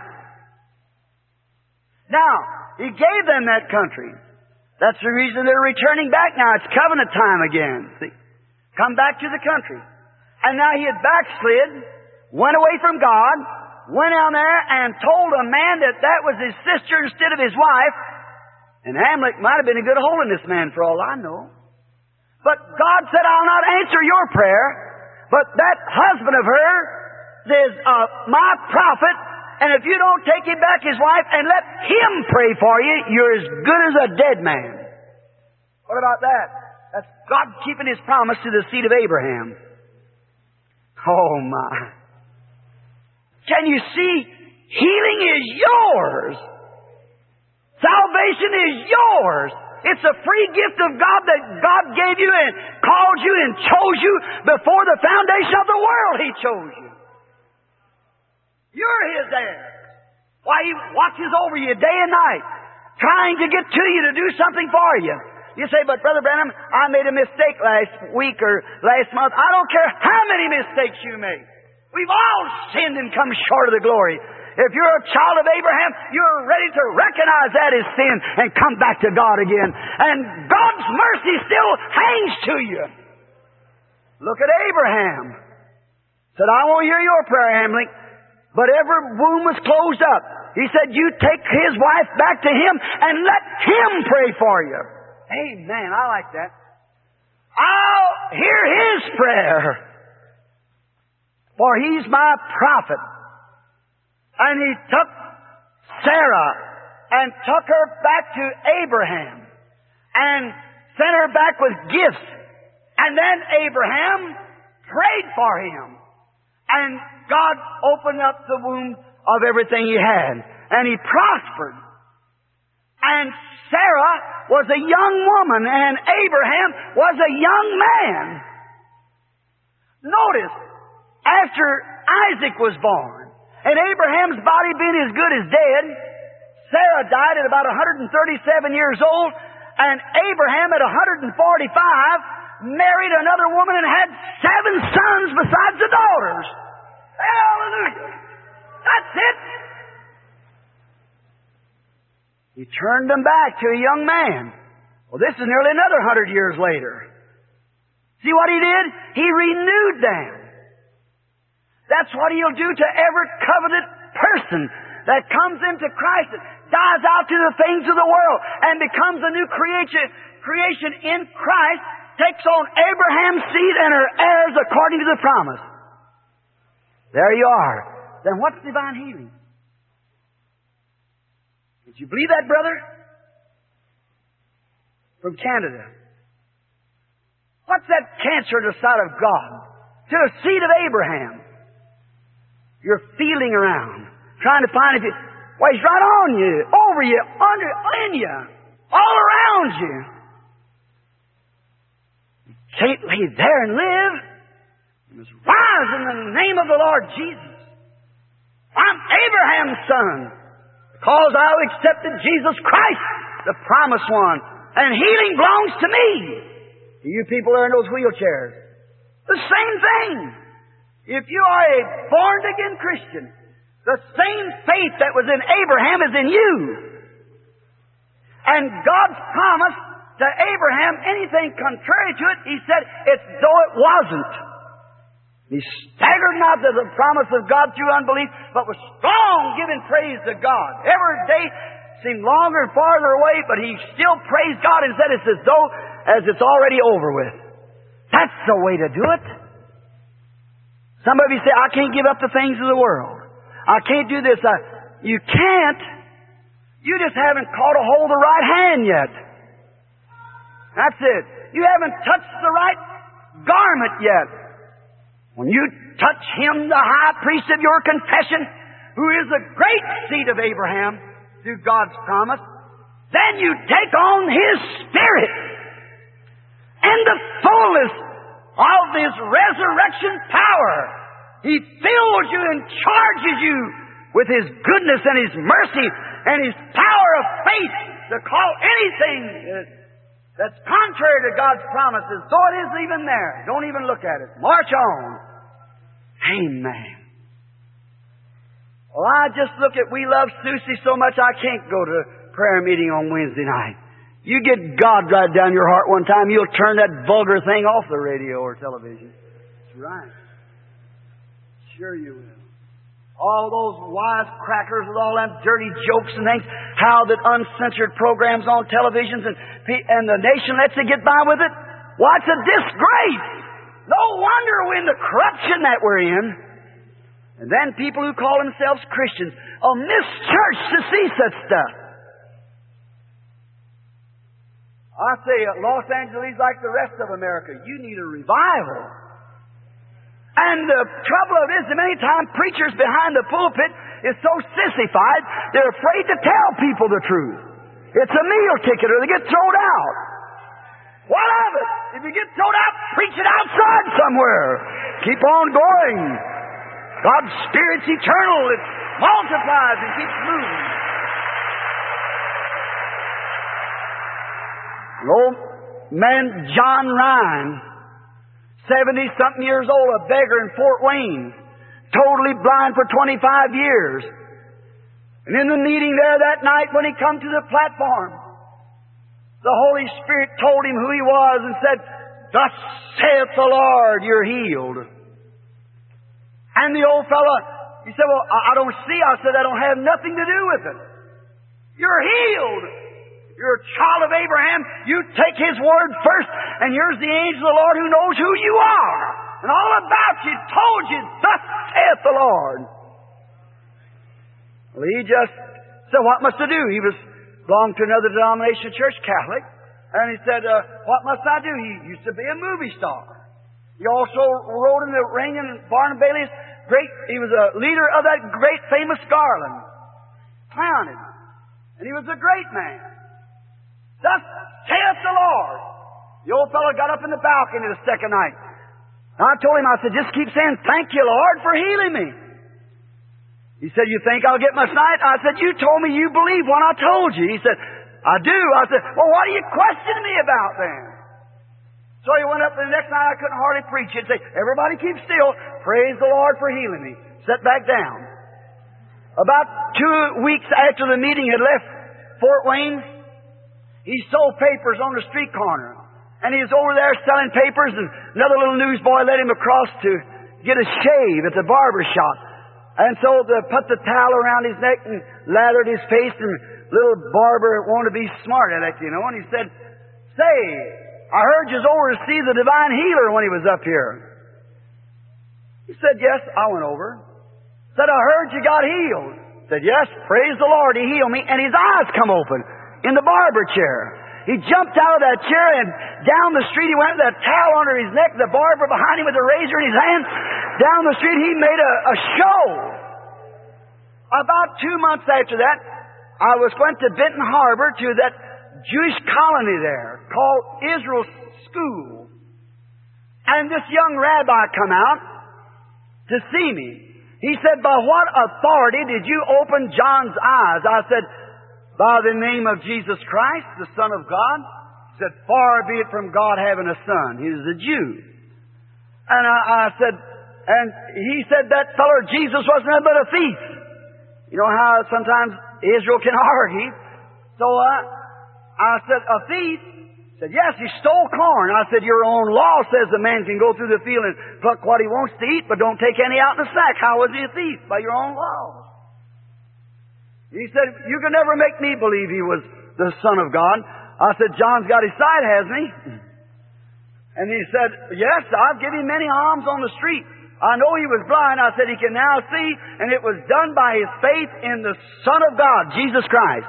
Now, He gave them that country. That's the reason they're returning back now. It's covenant time again. See? Come back to the country. And now he had backslid, went away from God, went down there and told a man that that was his sister instead of his wife. And Amalek might have been a good holiness man for all I know. But God said, I'll not answer your prayer. But that husband of hers is uh, my prophet. And if you don't take him back his wife and let him pray for you, you're as good as a dead man. What about that? That's God keeping His promise to the seed of Abraham. Oh my. Can you see? Healing is yours. Salvation is yours. It's a free gift of God that God gave you and called you and chose you before the foundation of the world. He chose you. You're His heir. Why, He watches over you day and night, trying to get to you to do something for you. You say, but Brother Branham, I made a mistake last week or last month. I don't care how many mistakes you make. We've all sinned and come short of the glory. If you're a child of Abraham, you're ready to recognize that as sin and come back to God again. And God's mercy still hangs to you. Look at Abraham. Said, I won't hear your prayer, Hamlet. But every womb was closed up. He said, you take his wife back to him and let him pray for you. Amen. I like that. I'll hear his prayer. For he's my prophet. And he took Sarah and took her back to Abraham and sent her back with gifts. And then Abraham prayed for him. And God opened up the womb of everything he had. And he prospered. And Sarah was a young woman and Abraham was a young man. Notice, after Isaac was born, and Abraham's body being as good as dead, Sarah died at about one hundred thirty-seven years old, and Abraham at one hundred forty-five married another woman and had seven sons besides the daughters. Hallelujah! That's it! He turned them back to a young man. Well, this is nearly another hundred years later. See what he did? He renewed them. That's what He'll do to every covenant person that comes into Christ, that dies out to the things of the world, and becomes a new creation, creation in Christ, takes on Abraham's seed and her heirs according to the promise. There you are. Then what's divine healing? Did you believe that, brother? From Canada. What's that cancer to the side of God? To the seed of Abraham. You're feeling around, trying to find if it... Well, He's right on you, over you, under, in you, all around you. You can't lay there and live. You must rise in the name of the Lord Jesus. I'm Abraham's son, because I accepted Jesus Christ, the promised one, and healing belongs to me. To you people that are in those wheelchairs, the same thing. If you are a born-again Christian, the same faith that was in Abraham is in you. And God's promise to Abraham, anything contrary to it, He said, it's though it wasn't. He staggered not to the promise of God through unbelief, but was strong, giving praise to God. Every day seemed longer and farther away, but he still praised God and said it's as though as it's already over with. That's the way to do it. Some of you say, I can't give up the things of the world. I can't do this. I, you can't. You just haven't caught a hold of the right hand yet. That's it. You haven't touched the right garment yet. When you touch Him, the high priest of your confession, who is the great seed of Abraham through God's promise, then you take on His Spirit and the fullness of His resurrection power. He fills you and charges you with His goodness and His mercy and His power of faith to call anything that's contrary to God's promises, though it isn't even there. Don't even look at it. March on. Amen. Well, I just look at We Love Susie so much I can't go to prayer meeting on Wednesday night. You get God right down your heart one time, you'll turn that vulgar thing off the radio or television. That's right. Sure you will. All those wisecrackers with all them dirty jokes and things, how that uncensored programs on televisions and, and the nation lets it get by with it. Why, it's a disgrace. No wonder we're in the corruption that we're in. And then people who call themselves Christians will miss church to see such stuff. I say uh, Los Angeles, like the rest of America, you need a revival. And the trouble of it is, many times preachers behind the pulpit is so sissified, they're afraid to tell people the truth. It's a meal ticket or they get thrown out. What of it? If you get thrown out, preach it outside somewhere. Keep on going. God's Spirit's eternal. It multiplies and keeps moving. Old man John Ryan, seventy-something years old, a beggar in Fort Wayne, totally blind for twenty-five years. And in the meeting there that night when he come to the platform, the Holy Spirit told him who he was and said, "Thus saith the Lord, you're healed." And the old fellow, he said, "Well, I don't see." I said, "I don't have nothing to do with it. You're healed. You're a child of Abraham. You take His word first, and here's the angel of the Lord who knows who you are. And all about you told you, thus saith the Lord." Well, he just said, "What must I do?" He was belonged to another denomination, church, Catholic. And he said, uh, "What must I do?" He used to be a movie star. He also rode in the ring in Barnum Bailey's great, he was a leader of that great famous Garland. Clowning. And he was a great man. "Thus saith the Lord." The old fellow got up in the balcony the second night. And I told him, I said, "Just keep saying, 'Thank you, Lord, for healing me.'" He said, "You think I'll get my sight?" I said, "You told me you believe what I told you." He said, "I do." I said, "Well, what are you questioning me about then?" So he went up, and the next night I couldn't hardly preach. He'd say, "Everybody keep still. Praise the Lord for healing me." Sat back down. About two weeks after the meeting had left Fort Wayne, he sold papers on the street corner. And he was over there selling papers, and another little newsboy led him across to get a shave at the barber shop. And so they put the towel around his neck and lathered his face, and little barber wanted to be smart at it, you know. And he said, "Say, I heard you was over to see the divine healer when he was up here." He said, "Yes." I went over. Said, "I heard you got healed." Said, "Yes, praise the Lord, He healed me." And his eyes come open in the barber chair. He jumped out of that chair and down the street he went with a towel under his neck, the barber behind him with a razor in his hand. Down the street he made a, a show. About two months after that, I was going to Benton Harbor to that Jewish colony there called Israel School. And this young rabbi come out to see me. He said, "By what authority did you open John's eyes?" I said, "By the name of Jesus Christ, the Son of God." He said, "Far be it from God having a son." He was a Jew. And I, I said, and he said that fellow Jesus wasn't nothing but a thief. You know how sometimes Israel can argue. So uh, I said, "A thief?" He said, "Yes, he stole corn." I said, "Your own law says a man can go through the field and pluck what he wants to eat, but don't take any out in the sack. How was he a thief? By your own laws." He said, "You can never make me believe he was the Son of God." I said, "John's got his sight, hasn't he?" And he said, "Yes, I've given him many alms on the street. I know he was blind." I said, "He can now see, and it was done by his faith in the Son of God, Jesus Christ."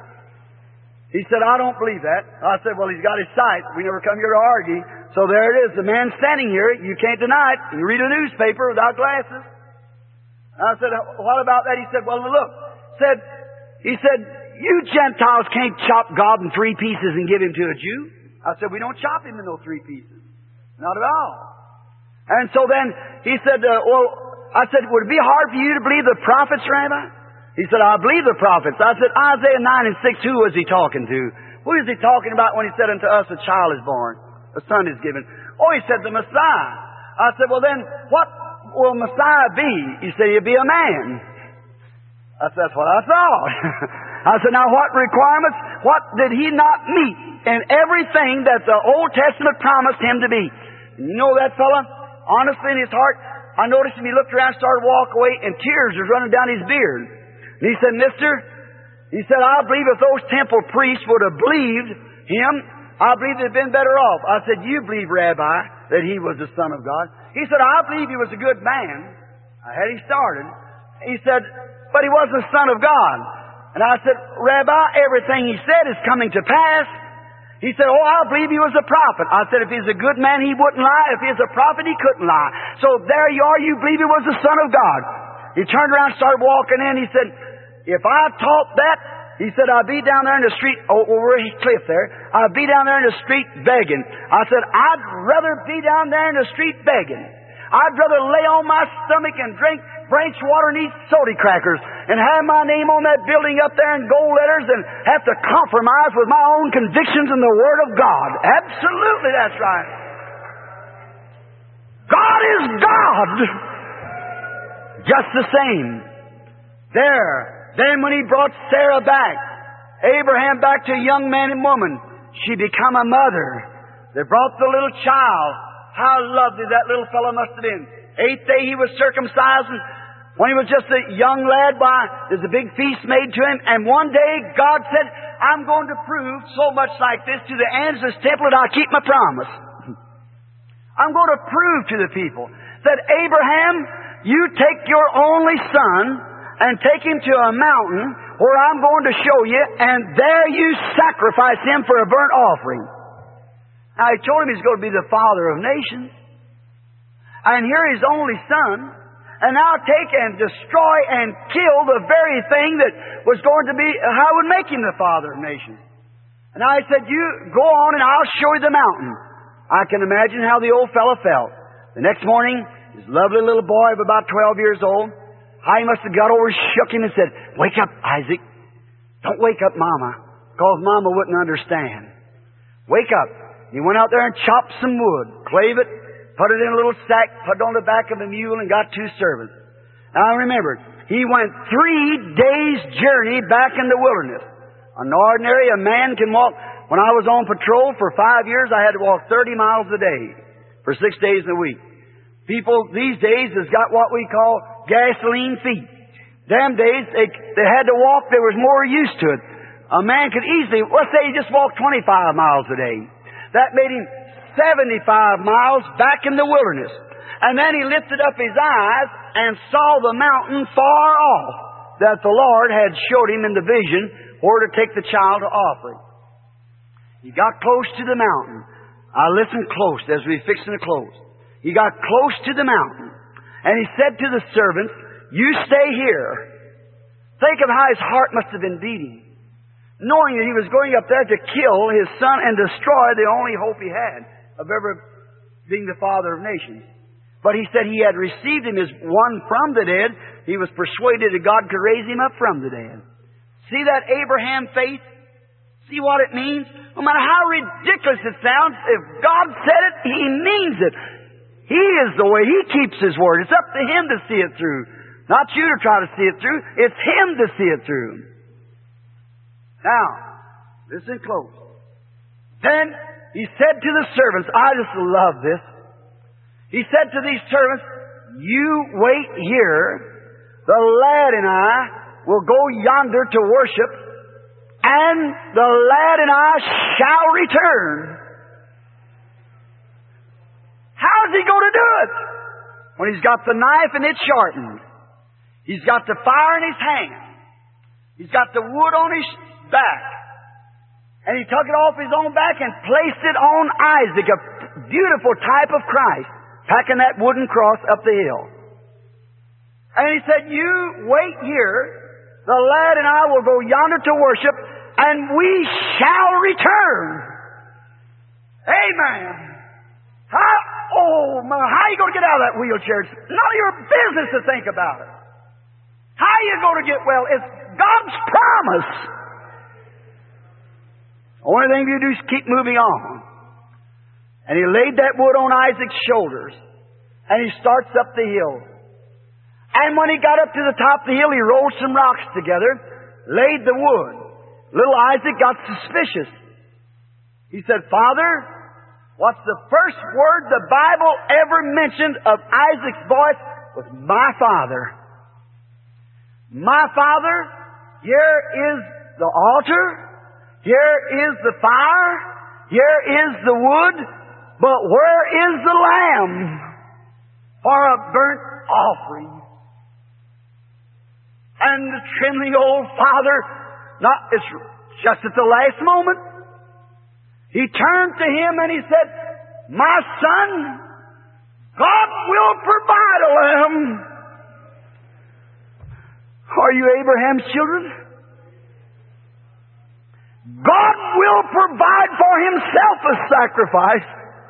He said, "I don't believe that." I said, "Well, he's got his sight. We never come here to argue. So there it is. The man standing here, you can't deny it. You read a newspaper without glasses." I said, "What about that?" He said, "Well, look." Said, he said, "You Gentiles can't chop God in three pieces and give him to a Jew." I said, "We don't chop him in those three pieces. Not at all." And so then he said, uh, well, I said, "Would it be hard for you to believe the prophets, Rabbi?" He said, "I believe the prophets." I said, "Isaiah nine and six, who was he talking to? Who is he talking about when he said, 'Unto us a child is born, a son is given'?" Oh, he said, "The Messiah." I said, "Well then, what will Messiah be?" He said, "He'll be a man." I said, "That's what I thought." I said, "Now what requirements, what did he not meet in everything that the Old Testament promised him to be?" And you know that fella, honestly in his heart, I noticed him, he looked around, started to walk away, and tears was running down his beard. And he said, "Mister," he said, "I believe if those temple priests would have believed him, I believe they'd been better off." I said, "You believe, Rabbi, that he was the Son of God?" He said, "I believe he was a good man." I had him started. He said, "But he wasn't the Son of God." And I said, "Rabbi, everything he said is coming to pass. He said, oh, I believe he was a prophet. I said, if he's a good man, he wouldn't lie. If he's a prophet, he couldn't lie. So there you are, you believe he was the Son of God. He turned around and started walking in. He said, if I taught that, he said, I'd be down there in the street, oh, over a cliff there, I'd be down there in the street begging. I said, I'd rather be down there in the street begging. I'd rather lay on my stomach and drink branch water and eat soda crackers and have my name on that building up there in gold letters and have to compromise with my own convictions in the Word of God. Absolutely, that's right. God is God. Just the same. There. Then when He brought Sarah back, Abraham back to a young man and woman, she become a mother. They brought the little child. How lovely that little fellow must have been. Eighth day he was circumcised, and when he was just a young lad, why, there's a big feast made to him, and one day God said, I'm going to prove so much like this to the ends of this temple that I'll keep my promise. I'm going to prove to the people that Abraham, you take your only son and take him to a mountain where I'm going to show you, and there you sacrifice him for a burnt offering. Now, he told him he's going to be the father of nations. And here his only son. And now take and destroy and kill the very thing that was going to be, how would make him the father of nations. And I said, you go on and I'll show you the mountain. I can imagine how the old fellow felt. The next morning, his lovely little boy of about twelve years old, how he must have got over, shook him and said, wake up, Isaac. Don't wake up Mama, because Mama wouldn't understand. Wake up. He went out there and chopped some wood, clave it, put it in a little sack, put it on the back of a mule, and got two servants. Now remember, he went three days' journey back in the wilderness. An ordinary, a man can walk. When I was on patrol for five years, I had to walk thirty miles a day for six days in a week. People these days has got what we call gasoline feet. Them days, they, they had to walk, they was more used to it. A man could easily, let's say he just walked twenty-five miles a day. That made him seventy-five miles back in the wilderness. And then he lifted up his eyes and saw the mountain far off that the Lord had showed him in the vision where to take the child to offering. He got close to the mountain. I listened close as we were fixing to close. He got close to the mountain and he said to the servants, you stay here. Think of how his heart must have been beating, knowing that he was going up there to kill his son and destroy the only hope he had of ever being the father of nations. But he said he had received him as one from the dead. He was persuaded that God could raise him up from the dead. See that Abraham faith? See what it means? No matter how ridiculous it sounds, if God said it, He means it. He is the way. He keeps His word. It's up to Him to see it through. Not you to try to see it through. It's Him to see it through. Now, listen close. Then he said to the servants, I just love this. He said to these servants, you wait here. The lad and I will go yonder to worship, and the lad and I shall return. How's he going to do it? When he's got the knife and it's sharpened. He's got the fire in his hand. He's got the wood on his back. And he took it off his own back and placed it on Isaac, a beautiful type of Christ, packing that wooden cross up the hill. And he said, you wait here. The lad and I will go yonder to worship, and we shall return. Amen. How, oh, my, how are you going to get out of that wheelchair? It's none of your business to think about it. How are you going to get well? It's God's promise. The only thing you do is keep moving on. And he laid that wood on Isaac's shoulders. And he starts up the hill. And when he got up to the top of the hill, he rolled some rocks together, laid the wood. Little Isaac got suspicious. He said, Father, what's the first word the Bible ever mentioned of Isaac's voice was my father. My father, here is the altar, here is the fire, here is the wood, but where is the lamb for a burnt offering? And the trembling old father, not it's just at the last moment, He turned to him and he said, "My son, God will provide a lamb." Are you Abraham's children? God will provide for Himself a sacrifice.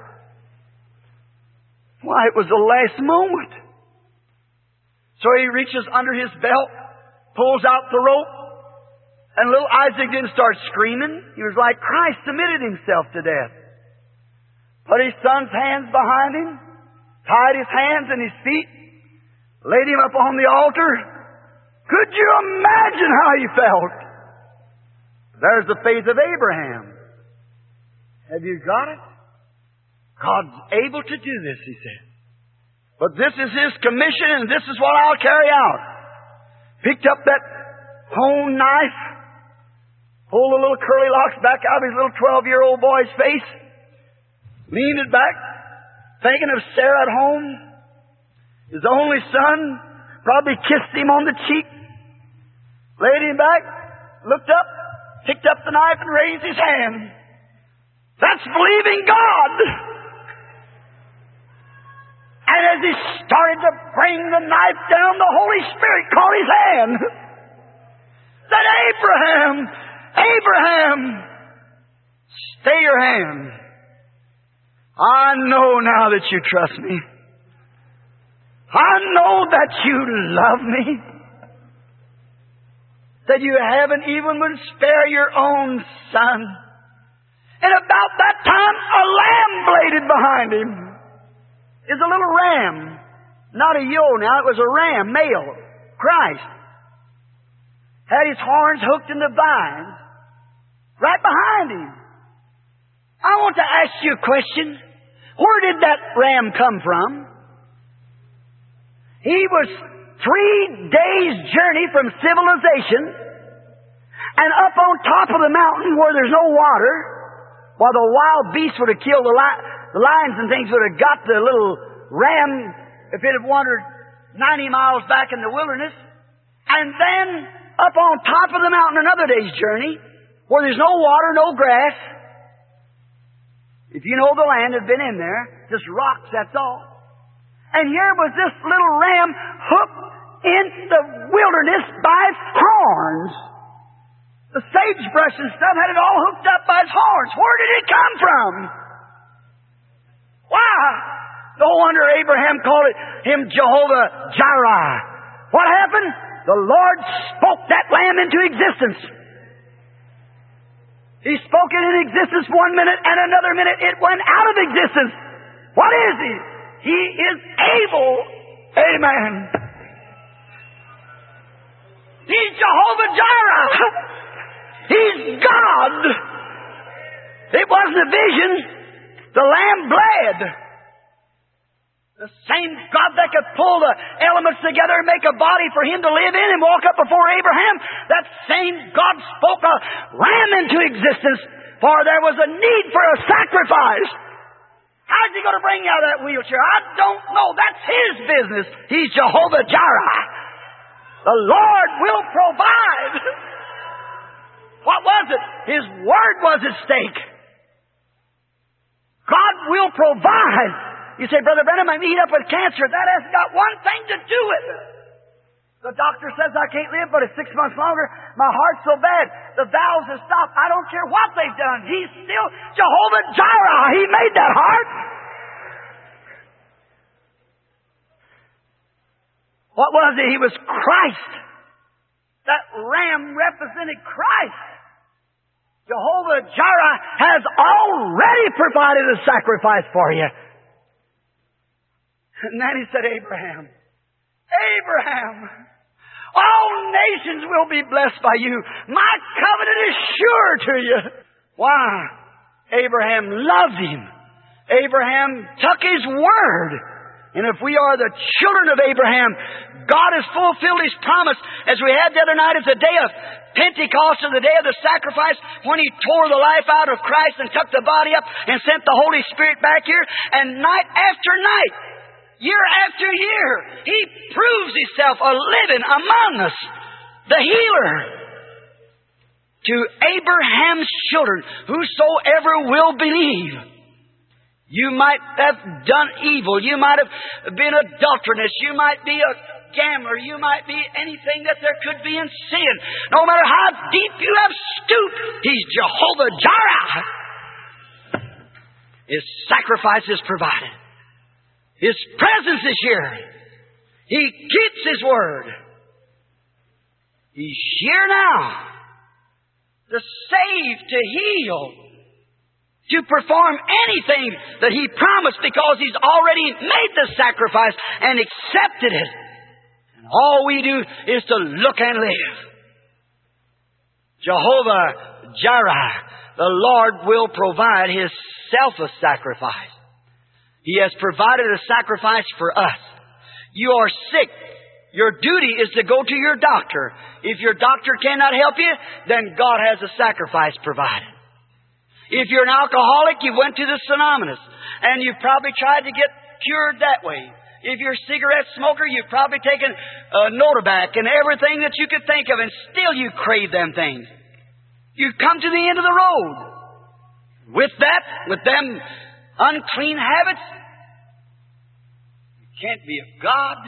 Why, it was the last moment. So he reaches under his belt, pulls out the rope, and little Isaac didn't start screaming. He was like Christ submitted himself to death. Put his son's hands behind him, tied his hands and his feet, laid him up on the altar. Could you imagine how he felt? There's the faith of Abraham. Have you got it? God's able to do this, he said. But this is His commission, and this is what I'll carry out. Picked up that hone knife, pulled the little curly locks back out of his little twelve-year-old boy's face, leaned it back, thinking of Sarah at home. His only son probably kissed him on the cheek, laid him back, looked up, picked up the knife and raised his hand. That's believing God. And as he started to bring the knife down, the Holy Spirit caught his hand. Said, "Abraham, Abraham, stay your hand. I know now that you trust me. I know that you love me. That you haven't even would spare your own son." And about that time, a lamb bladed behind him. It's a little ram. Not a ewe now, it was a ram, male. Christ. Had his horns hooked in the vines. Right behind him. I want to ask you a question. Where did that ram come from? He was three days' journey from civilization and up on top of the mountain where there's no water, while the wild beasts would have killed the lion. The lions and things would have got the little ram if it had wandered ninety miles back in the wilderness. And then up on top of the mountain another day's journey where there's no water, no grass. If you know the land, had been in there, just rocks, that's all. And here was this little ram hooked in the wilderness by its horns. The sagebrush and stuff had it all hooked up by its horns. Where did it come from? Why? No wonder Abraham called it him Jehovah Jireh. What happened? The Lord spoke that lamb into existence. He spoke it in existence one minute, and another minute it went out of existence. What is He? He is able. Amen. He's Jehovah Jireh. He's God. It wasn't a vision. The lamb bled. The same God that could pull the elements together and make a body for Him to live in and walk up before Abraham, that same God spoke a ram into existence, for there was a need for a sacrifice. How's He going to bring you out of that wheelchair? I don't know. That's His business. He's Jehovah Jireh. The Lord will provide. What was it? His Word was at stake. God will provide. You say, "Brother Branham, I'm eaten up with cancer." That hasn't got one thing to do with it. The doctor says I can't live but it's six months longer. My heart's so bad. The valves have stopped. I don't care what they've done. He's still Jehovah Jireh. He made that heart. What was it? He was Christ. That ram represented Christ. Jehovah Jireh has already provided a sacrifice for you. And then He said, "Abraham, Abraham, all nations will be blessed by you. My covenant is sure to you." Why? Abraham loved Him. Abraham took His word. And if we are the children of Abraham, God has fulfilled His promise. As we had the other night, it's the day of Pentecost, or the day of the sacrifice, when He tore the life out of Christ and took the body up and sent the Holy Spirit back here. And night after night, year after year, He proves Himself a living among us. The healer. to Abraham's children, whosoever will believe. You might have done evil. You might have been adulterous. You might be a gambler. You might be anything that there could be in sin. No matter how deep you have stooped, He's Jehovah Jireh. His sacrifice is provided. His presence is here. He keeps His word. He's here now to save, to heal, to perform anything that He promised, because He's already made the sacrifice and accepted it. And all we do is to look and live. Jehovah Jireh, the Lord will provide His selfless sacrifice. He has provided a sacrifice for us. You are sick. Your duty is to go to your doctor. If your doctor cannot help you, then God has a sacrifice provided. If you're an alcoholic, you went to the Synonymous, and you've probably tried to get cured that way. If you're a cigarette smoker, you've probably taken uh, Notabac and everything that you could think of, and still you crave them things. You've come to the end of the road. With that, with them unclean habits, you can't be of God.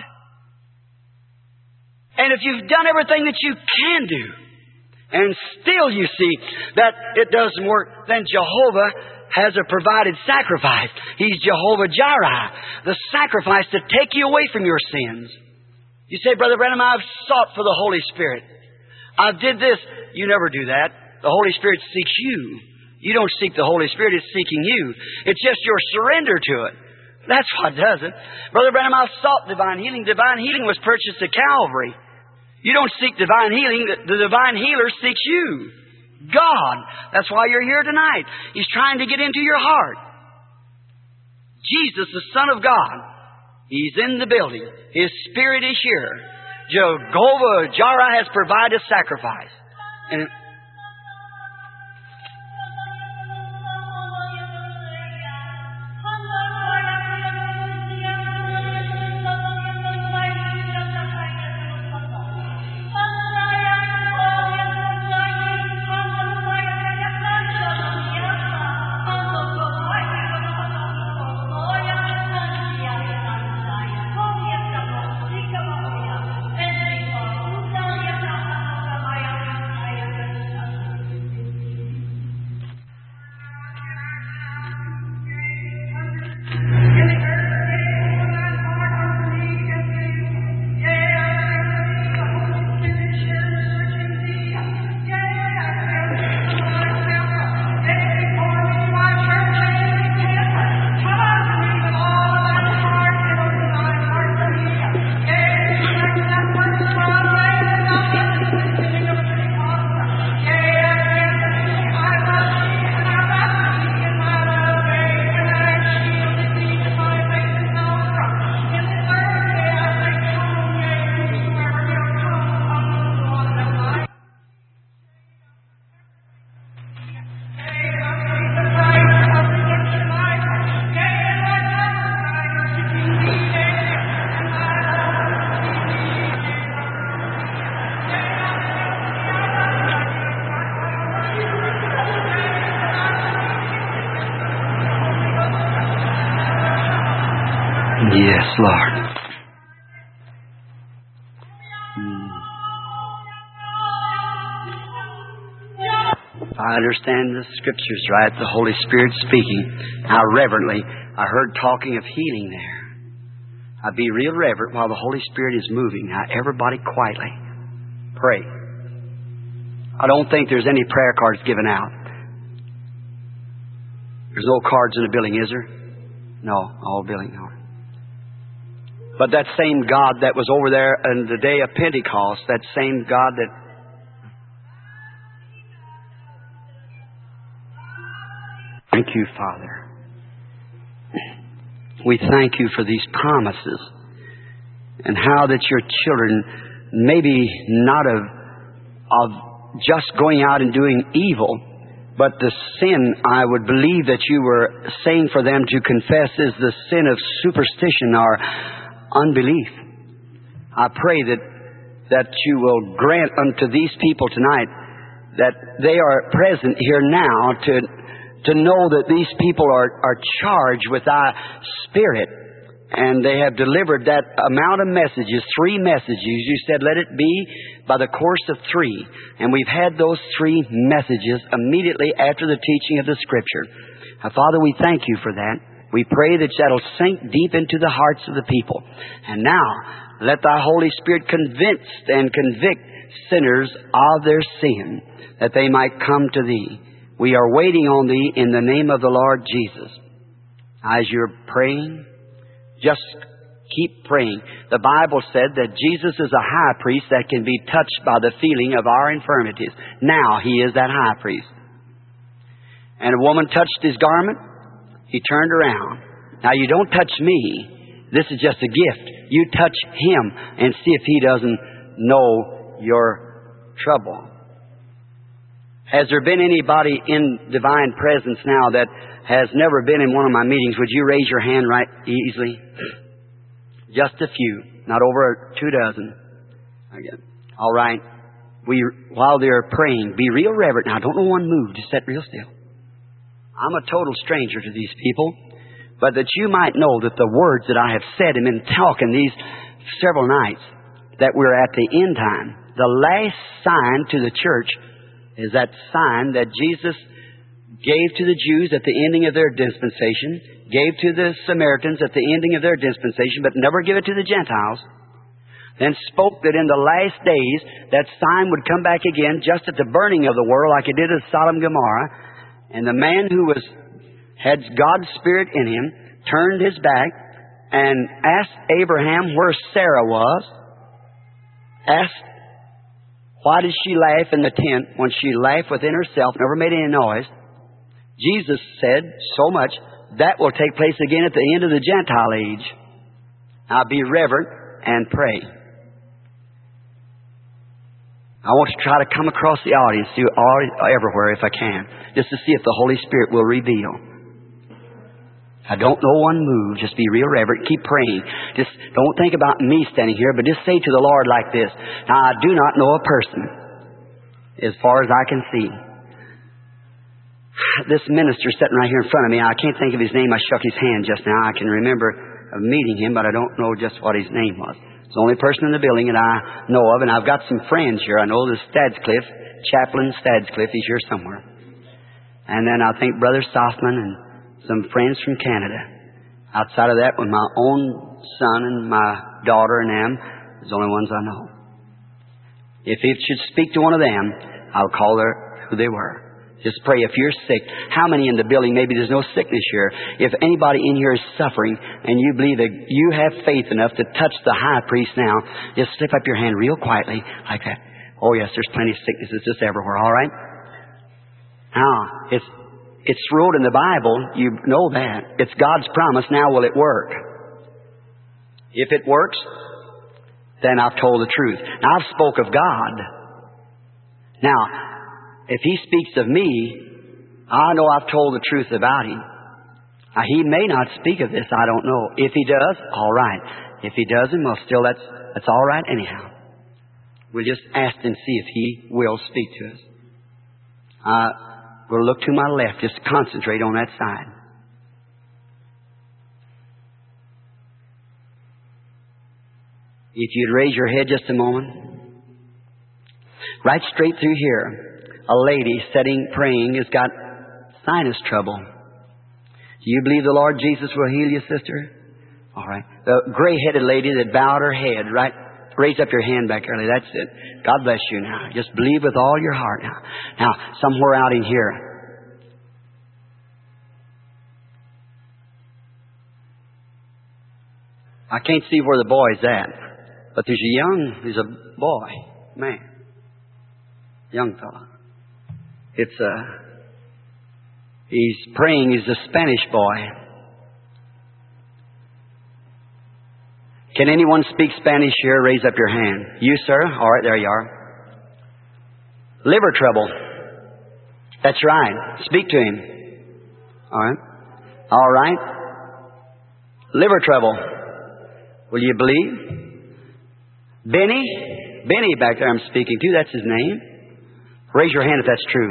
And if you've done everything that you can do, and still you see that it doesn't work, then Jehovah has a provided sacrifice. He's Jehovah Jireh, the sacrifice to take you away from your sins. You say, Brother Branham, I've sought for the Holy Spirit. I did this. You never do that. The Holy Spirit seeks you. You don't seek the Holy Spirit, it's seeking you. It's just your surrender to it. That's what does it. Brother Branham, I've sought divine healing. Divine healing was purchased at Calvary. You don't seek divine healing. The divine healer seeks you. God. That's why you're here tonight. He's trying to get into your heart. Jesus, the Son of God, He's in the building. His Spirit is here. Jehovah Jireh has provided a sacrifice. And yes, Lord. If I understand the Scriptures right, the Holy Spirit speaking, how reverently, I heard talking of healing there. I'd be real reverent while the Holy Spirit is moving. Now, everybody quietly pray. I don't think there's any prayer cards given out. There's no cards in the building, is there? No, all building. No. But that same God that was over there on the day of Pentecost, that same God that... Thank you, Father. We thank you for these promises and how that your children, maybe not of, of just going out and doing evil, but the sin, I would believe that you were saying for them to confess, is the sin of superstition or unbelief. I pray that that you will grant unto these people tonight that they are present here now to, to know that these people are, are charged with Thy Spirit. And they have delivered that amount of messages, three messages. You said, let it be by the course of three. And we've had those three messages immediately after the teaching of the Scripture. Now, Father, we thank You for that. We pray that that'll sink deep into the hearts of the people. And now, let Thy Holy Spirit convince and convict sinners of their sin, that they might come to Thee. We are waiting on Thee in the name of the Lord Jesus. As you're praying, just keep praying. The Bible said that Jesus is a high priest that can be touched by the feeling of our infirmities. Now He is that high priest. And a woman touched His garment. He turned around. Now you don't touch me. This is just a gift. You touch Him and see if He doesn't know your trouble. Has there been anybody in divine presence now that has never been in one of my meetings? Would you raise your hand right easily? Just a few, not over two dozen. Again. All right. We, while they're praying, be real reverent. Now, don't no one move. Just sit real still. I'm a total stranger to these people, but that you might know that the words that I have said and been talking these several nights, that we're at the end time. The last sign to the church is that sign that Jesus gave to the Jews at the ending of their dispensation, gave to the Samaritans at the ending of their dispensation, but never give it to the Gentiles. Then spoke that in the last days that sign would come back again just at the burning of the world like it did at Sodom and Gomorrah. And the man who was had God's Spirit in him turned his back and asked Abraham where Sarah was. Asked, why did she laugh in the tent when she laughed within herself, never made any noise? Jesus said so much, that will take place again at the end of the Gentile age. Now be reverent and pray. I want to try to come across the audience through all, everywhere if I can, just to see if the Holy Spirit will reveal. I don't know one move. Just be real reverent. Keep praying. Just don't think about me standing here, but just say to the Lord like this. Now, I do not know a person, as far as I can see. This minister sitting right here in front of me, I can't think of his name. I shook his hand just now. I can remember meeting him, but I don't know just what his name was. It's the only person in the building that I know of, and I've got some friends here. I know the Stadscliffe, Chaplain Stadscliffe. He's here somewhere. And then I think Brother Sothman and some friends from Canada. Outside of that, with my own son and my daughter and them, is the only ones I know. If it should speak to one of them, I'll call her who they were. Just pray. If you're sick, how many in the building, maybe there's no sickness here. If anybody in here is suffering and you believe that you have faith enough to touch the high priest now, just slip up your hand real quietly like that. Oh yes, there's plenty of sicknesses just everywhere, all right? Now, it's It's wrote in the Bible. You know that. It's God's promise. Now will it work? If it works, then I've told the truth. Now I've spoke of God. Now, if He speaks of me, I know I've told the truth about Him. Now, He may not speak of this. I don't know. If He does, all right. If He doesn't, well, still that's, that's all right anyhow. We'll just ask and see if He will speak to us. Uh, We'll look to my left. Just concentrate on that side. If you'd raise your head just a moment. Right straight through here, a lady sitting praying has got sinus trouble. Do you believe the Lord Jesus will heal you, sister? All right. The gray-headed lady that bowed her head, right? Raise up your hand back early. That's it. God bless you now. Just believe with all your heart now. Now, somewhere out in here. I can't see where the boy's at. But there's a young, there's a boy, man. Young fella. It's a, he's praying, he's a Spanish boy. Can anyone speak Spanish here? Raise up your hand. You, sir? All right, there you are. Liver trouble. That's right. Speak to him. All right. All right. Liver trouble. Will you believe? Benny? Benny back there I'm speaking to. That's his name. Raise your hand if that's true.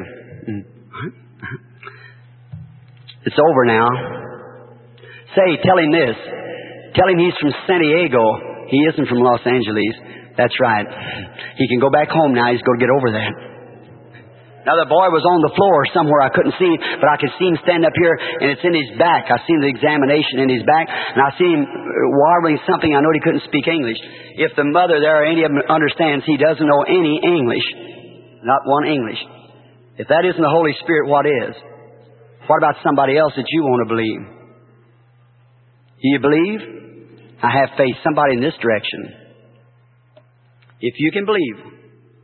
It's over now. Say, tell him this. Tell him he's from San Diego. He isn't from Los Angeles. That's right. He can go back home now. He's going to get over that. Now, the boy was on the floor somewhere I couldn't see, but I could see him stand up here, and it's in his back. I seen the examination in his back, and I see him warbling something. I know he couldn't speak English. If the mother there or any of them understands, he doesn't know any English. Not one English. If that isn't the Holy Spirit, what is? What about somebody else that you want to believe? Do you believe? I have faith. Somebody in this direction. If you can believe.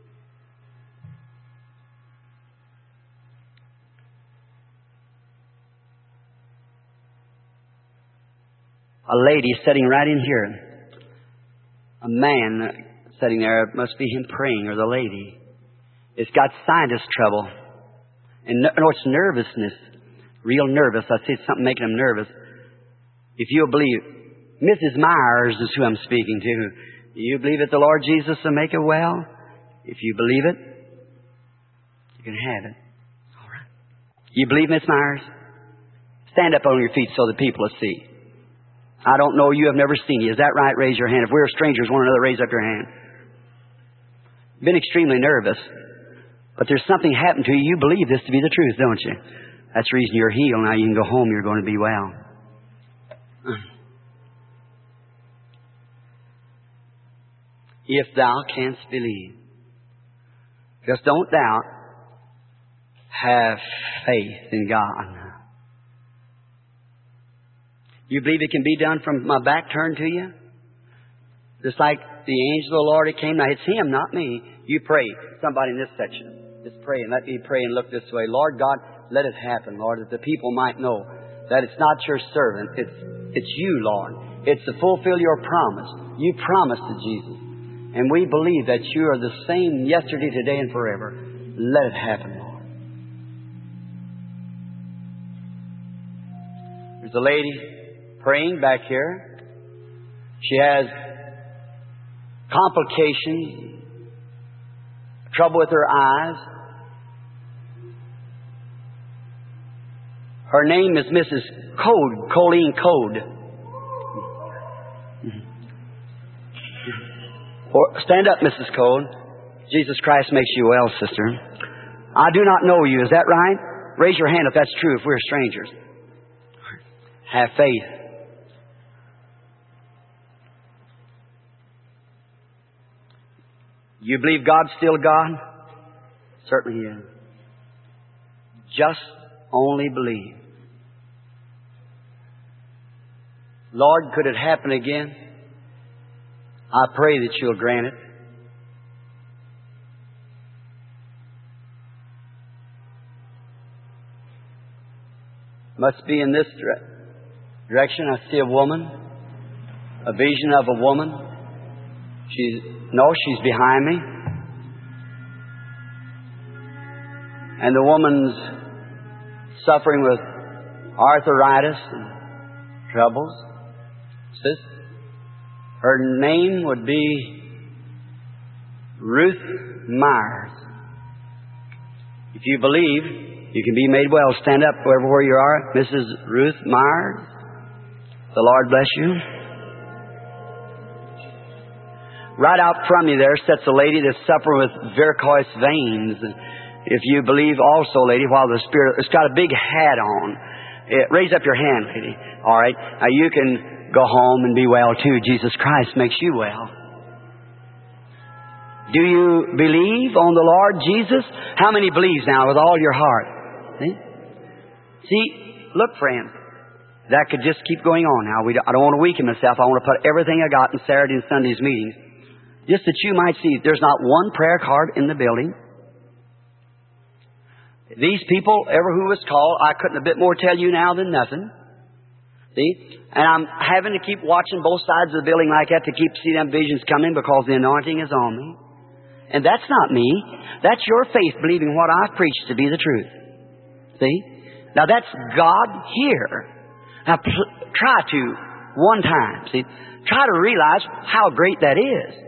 A lady sitting right in here. A man sitting there. It must be him praying, or the lady. It's got sinus trouble. And no, no, it's nervousness. Real nervous. I see something making him nervous. If you'll believe, Missus Myers is who I'm speaking to. Do you believe that the Lord Jesus will make it well? If you believe it, you can have it. All right. You believe, Miss Myers? Stand up on your feet so the people will see. I don't know you. I've never seen you. Is that right? Raise your hand. If we're strangers, one another, raise up your hand. You've been extremely nervous. But there's something happened to you. You believe this to be the truth, don't you? That's the reason you're healed. Now you can go home. You're going to be well. If thou canst believe. Just don't doubt. Have faith in God. You believe it can be done from my back turned to you? Just like the angel of the Lord, it came. Now, it's him, not me. You pray. Somebody in this section. Just pray and let me pray and look this way. Lord God, let it happen, Lord, that the people might know that it's not your servant. It's, it's you, Lord. It's to fulfill your promise. You promised to Jesus. And we believe that you are the same yesterday, today, and forever. Let it happen, Lord. There's a lady praying back here. She has complications, trouble with her eyes. Her name is Missus Code, Colleen Code. Stand up, Missus Code. Jesus Christ makes you well, sister. I do not know you. Is that right? Raise your hand if that's true, if we're strangers. Have faith. You believe God's still God? Certainly He is. Just only believe. Lord, could it happen again? I pray that you'll grant it. Must be in this direction. I see a woman, a vision of a woman. She's, no, she's behind me. And the woman's suffering with arthritis and troubles. Says her name would be Ruth Myers. If you believe, you can be made well. Stand up wherever where you are. Missus Ruth Myers. The Lord bless you. Right out from you there sits a lady that's suffering with varicose veins. If you believe also, lady, while the Spirit, it's got a big hat on. It, raise up your hand, lady. All right. Now you can go home and be well too. Jesus Christ makes you well. Do you believe on the Lord Jesus? How many believes now with all your heart? See? See, look, friends, that could just keep going on now. We don't, I don't want to weaken myself. I want to put everything I got in Saturday and Sunday's meetings. Just that you might see there's not one prayer card in the building. These people, ever who was called, I couldn't a bit more tell you now than nothing. See? And I'm having to keep watching both sides of the building like that to keep see them visions coming because the anointing is on me. And that's not me. That's your faith believing what I've preached to be the truth. See? Now that's God here. Now pl- try to, one time, see? Try to realize how great that is.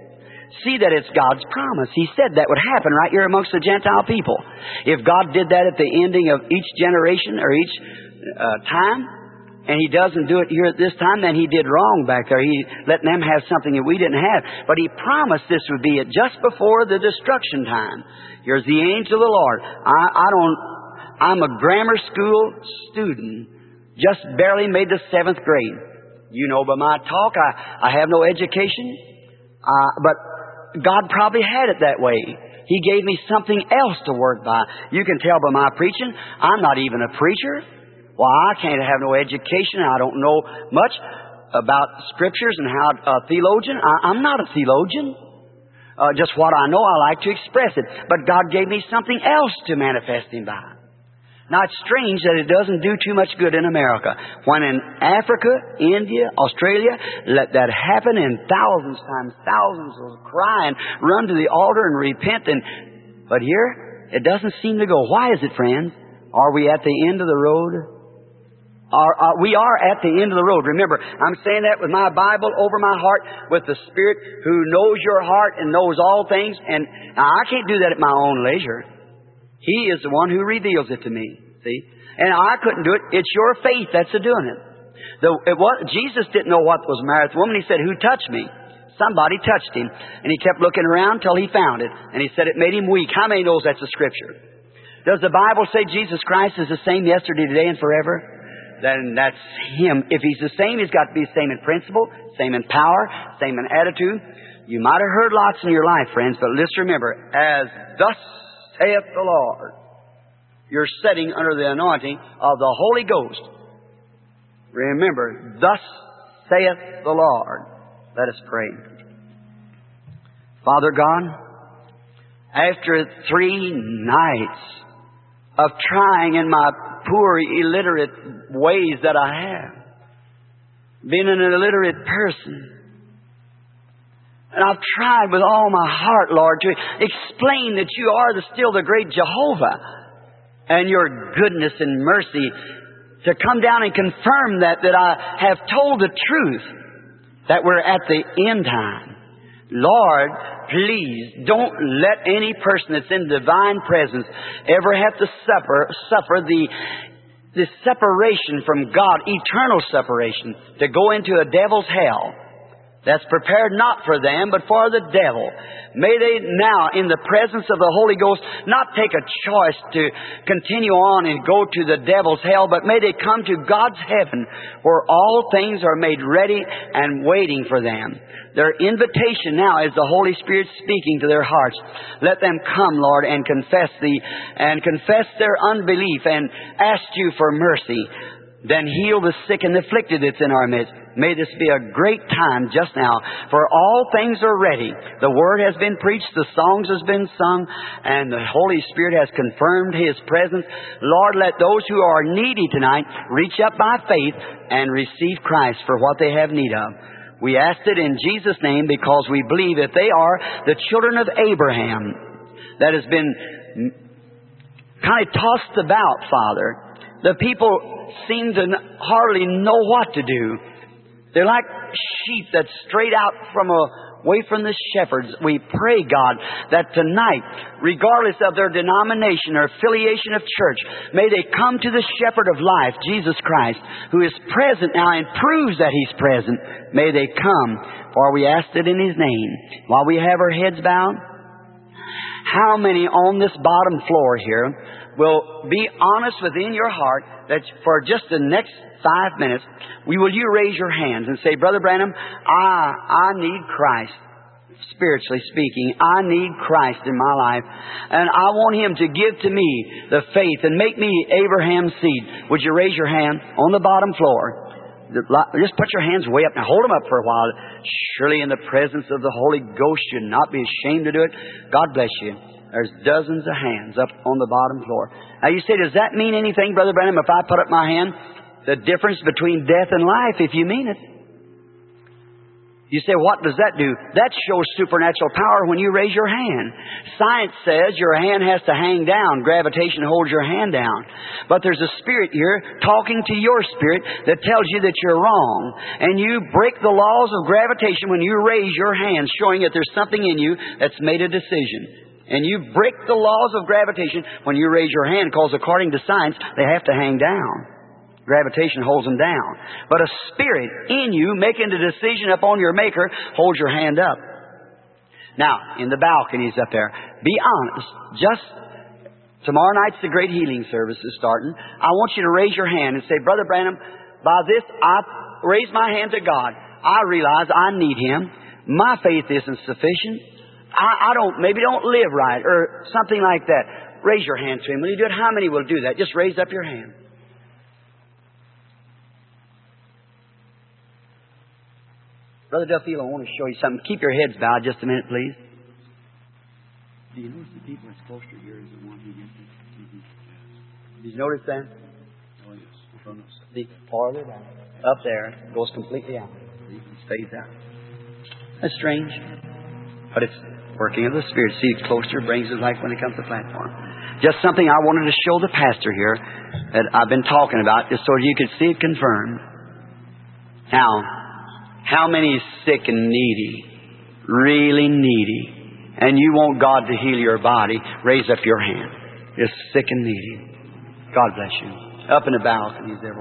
see that it's God's promise. He said that would happen right here amongst the Gentile people. If God did that at the ending of each generation or each uh, time, and He doesn't do it here at this time, then He did wrong back there. He let them have something that we didn't have. But He promised this would be it just before the destruction time. Here's the angel of the Lord. I, I don't, I'm a grammar school student, just barely made the seventh grade. You know by my talk, I, I have no education, uh, but God probably had it that way. He gave me something else to work by. You can tell by my preaching, I'm not even a preacher. Well, I can't have no education. I don't know much about Scriptures and how a theologian. I, I'm not a theologian. Uh, just what I know, I like to express it. But God gave me something else to manifest Him by. Now, it's strange that it doesn't do too much good in America. When in Africa, India, Australia, let that happen, and thousands times thousands will cry and run to the altar and repent. And but here, it doesn't seem to go. Why is it, friends? Are we at the end of the road? Are, are, we are at the end of the road. Remember, I'm saying that with my Bible over my heart, with the Spirit who knows your heart and knows all things. And now, I can't do that at my own leisure. He is the one who reveals it to me. See? And I couldn't do it. It's your faith that's a doing it. The, it was, Jesus didn't know what was married with the woman. He said, "Who touched me?" Somebody touched him. And he kept looking around till he found it. And he said it made him weak. How many knows that's a Scripture? Does the Bible say Jesus Christ is the same yesterday, today, and forever? Then that's Him. If He's the same, He's got to be the same in principle, same in power, same in attitude. You might have heard lots in your life, friends, but let's remember, as thus saith the Lord, you're sitting under the anointing of the Holy Ghost. Remember, thus saith the Lord. Let us pray. Father God, after three nights of trying in my poor illiterate ways that I have, being an illiterate person, and I've tried with all my heart, Lord, to explain that You are the, still the great Jehovah, and Your goodness and mercy, to come down and confirm that, that I have told the truth, that we're at the end time. Lord, please don't let any person that's in divine presence ever have to suffer, suffer the, the separation from God, eternal separation, to go into a devil's hell that's prepared not for them, but for the devil. May they now, in the presence of the Holy Ghost, not take a choice to continue on and go to the devil's hell, but may they come to God's heaven, where all things are made ready and waiting for them. Their invitation now is the Holy Spirit speaking to their hearts. Let them come, Lord, and confess Thee, and confess their unbelief, and ask You for mercy. Then heal the sick and afflicted that's in our midst. May this be a great time just now, for all things are ready. The Word has been preached, the songs has been sung, and the Holy Spirit has confirmed His presence. Lord, let those who are needy tonight reach up by faith and receive Christ for what they have need of. We ask it in Jesus' name because we believe that they are the children of Abraham that has been kind of tossed about, Father. The people seem to hardly know what to do. They're like sheep that's strayed out from a, away from the shepherds. We pray, God, that tonight, regardless of their denomination or affiliation of church, may they come to the shepherd of life, Jesus Christ, who is present now and proves that He's present. May they come, for we asked it in His name. While we have our heads bowed, how many on this bottom floor here will be honest within your heart that for just the next five minutes, we will you raise your hands and say, "Brother Branham, I, I need Christ. Spiritually speaking, I need Christ in my life. And I want Him to give to me the faith and make me Abraham's seed." Would you raise your hand on the bottom floor? Just put your hands way up. Now hold them up for a while. Surely in the presence of the Holy Ghost, you'd not be ashamed to do it. God bless you. There's dozens of hands up on the bottom floor. Now you say, does that mean anything, Brother Branham, if I put up my hand? The difference between death and life, if you mean it. You say, what does that do? That shows supernatural power when you raise your hand. Science says your hand has to hang down. Gravitation holds your hand down. But there's a spirit here talking to your spirit that tells you that you're wrong. And you break the laws of gravitation when you raise your hand, showing that there's something in you that's made a decision. And you break the laws of gravitation when you raise your hand, because according to science, they have to hang down. Gravitation holds them down. But a spirit in you making the decision upon your Maker holds your hand up. Now, in the balconies up there, be honest. Just tomorrow night's the great healing service is starting. I want you to raise your hand and say, Brother Branham, by this I raise my hand to God. I realize I need Him. My faith isn't sufficient. I, I don't, maybe don't live right or something like that. Raise your hand to Him. When you do it, how many will do that? Just raise up your hand. Brother Duffield, I want to show you something. Keep your heads bowed just a minute, please. Do you notice the people that's closer here is the one who gets it? Mm-hmm. Did you notice that? Oh, yes. From us. The farther down. Up there, it goes completely out. It stays out. That's strange. But it's working of the Spirit. See, it's closer, brings it like when it comes to the platform. Just something I wanted to show the pastor here that I've been talking about, just so you could see it confirmed. Now, how many is sick and needy? Really needy. And you want God to heal your body? Raise up your hand. You're sick and needy. God bless you. Up in the balconies there.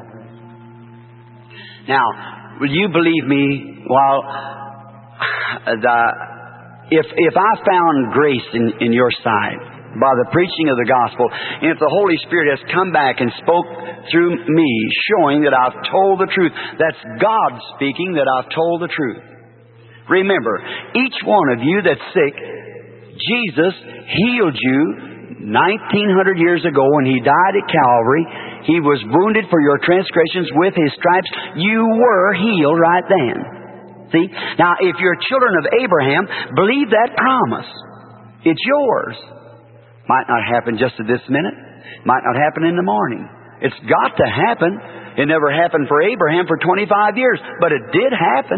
Now, will you believe me while the, if if I found grace in, in your sight by the preaching of the gospel, and if the Holy Spirit has come back and spoke through me, showing that I've told the truth, that's God speaking that I've told the truth. Remember, each one of you that's sick, Jesus healed you nineteen hundred years ago when He died at Calvary. He was wounded for your transgressions. With His stripes, you were healed right then. See? Now, if you're children of Abraham, believe that promise. It's yours. Might not happen just at this minute. Might not happen in the morning. It's got to happen. It never happened for Abraham for twenty-five years, but it did happen.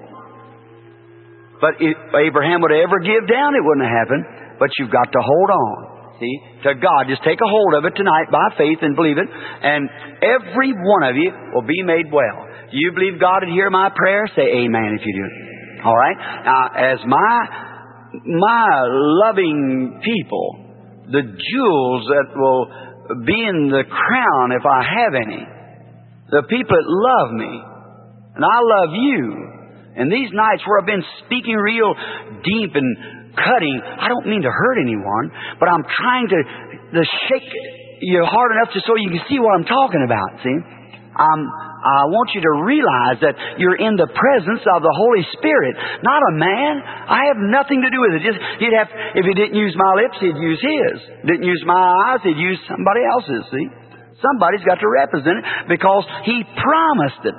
But if Abraham would ever give down, it wouldn't have happened. But you've got to hold on. See? To God. Just take a hold of it tonight by faith and believe it. And every one of you will be made well. Do you believe God would hear my prayer? Say amen if you do. All right? Now, as my, my loving people, the jewels that will be in the crown if I have any, the people that love me, and I love you, and these nights where I've been speaking real deep and cutting, I don't mean to hurt anyone, but I'm trying to, to shake you hard enough just so you can see what I'm talking about, see? Um, I want you to realize that you're in the presence of the Holy Spirit, not a man. I have nothing to do with it. Just, he'd have, if He didn't use my lips, He'd use His. Didn't use my eyes, He'd use somebody else's, see? Somebody's got to represent it because He promised it.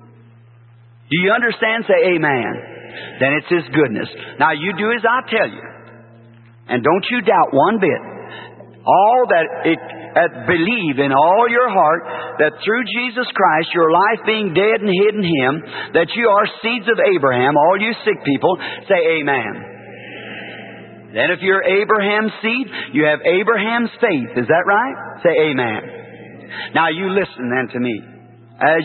Do you understand? Say amen. Then it's His goodness. Now you do as I tell you. And don't you doubt one bit. All that it Uh, believe in all your heart that through Jesus Christ, your life being dead and hid in Him, that you are seeds of Abraham. All you sick people, say amen. Then if you're Abraham's seed, you have Abraham's faith. Is that right? Say amen. Now you listen then to me as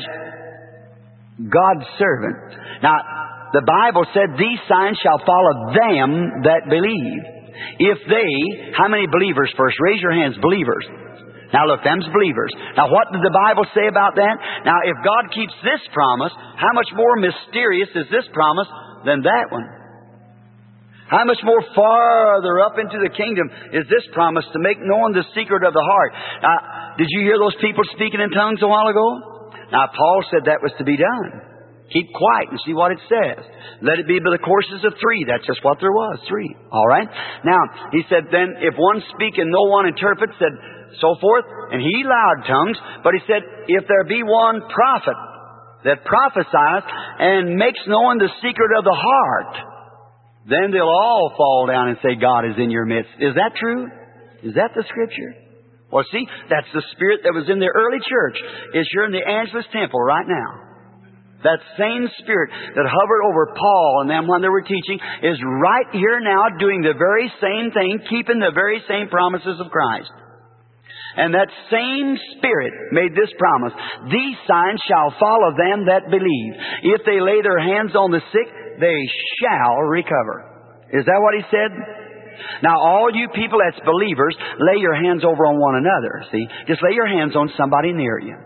God's servant. Now, the Bible said, these signs shall follow them that believe. If they, how many believers first? Raise your hands, believers. Now look, them's believers. Now what did the Bible say about that? Now if God keeps this promise, how much more mysterious is this promise than that one? How much more farther up into the kingdom is this promise to make known the secret of the heart? Now, did you hear those people speaking in tongues a while ago? Now Paul said that was to be done. Keep quiet and see what it says. Let it be by the courses of three. That's just what there was, three. All right? Now, he said, then if one speak and no one interprets, said, so forth, and he loud tongues, but he said, if there be one prophet that prophesies and makes known the secret of the heart, then they'll all fall down and say, God is in your midst. Is that true? Is that the Scripture? Well, see, that's the Spirit that was in the early church. It's here in the Angelus Temple right now. That same Spirit that hovered over Paul and them when they were teaching is right here now doing the very same thing, keeping the very same promises of Christ. And that same Spirit made this promise. These signs shall follow them that believe. If they lay their hands on the sick, they shall recover. Is that what He said? Now, all you people that's believers, lay your hands over on one another. See? Just lay your hands on somebody near you.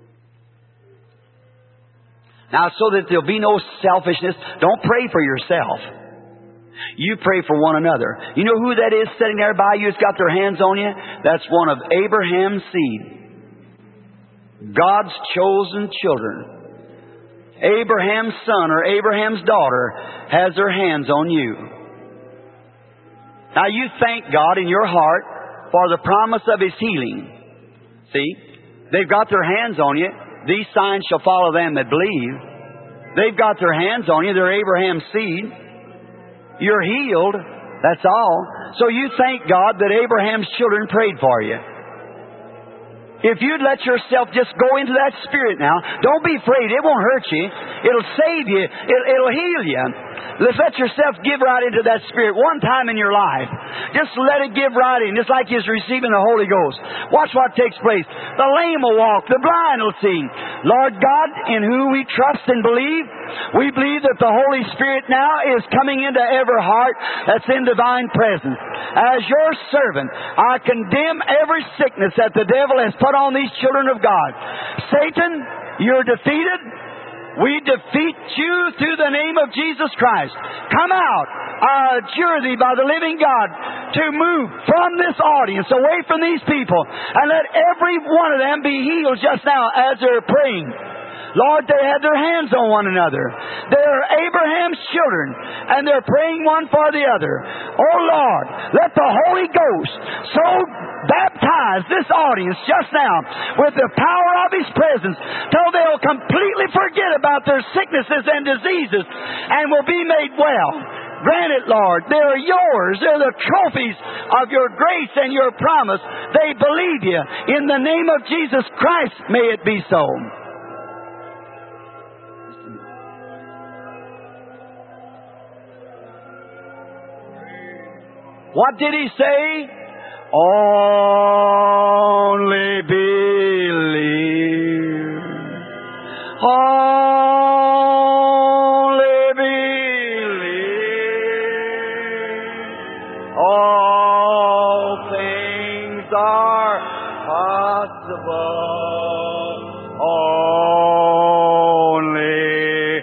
Now, so that there'll be no selfishness, don't pray for yourself. You pray for one another. You know who that is sitting there by you that's got their hands on you? That's one of Abraham's seed. God's chosen children. Abraham's son or Abraham's daughter has their hands on you. Now you thank God in your heart for the promise of His healing. See? They've got their hands on you. These signs shall follow them that believe. They've got their hands on you. They're Abraham's seed. You're healed. That's all. So you thank God that Abraham's children prayed for you. If you'd let yourself just go into that Spirit now, don't be afraid. It won't hurt you. It'll save you. It, it'll heal you. Let's let yourself give right into that Spirit one time in your life. Just let it give right in, just like you're receiving the Holy Ghost. Watch what takes place. The lame will walk. The blind will see. Lord God, in whom we trust and believe, we believe that the Holy Spirit now is coming into every heart that's in divine presence. As your servant, I condemn every sickness that the devil has put on these children of God. Satan, you're defeated. We defeat you through the name of Jesus Christ. Come out. I adjure thee by the living God to move from this audience, away from these people, and let every one of them be healed just now as they're praying. Lord, they had their hands on one another. They're Abraham's children, and they're praying one for the other. Oh Lord, let the Holy Ghost so baptize this audience just now with the power of His presence till they'll completely forget about their sicknesses and diseases and will be made well. Grant it, Lord. They're yours. They're the trophies of your grace and your promise. They believe you. In the name of Jesus Christ, may it be so. What did He say? Only believe. Only believe. All things are possible. Only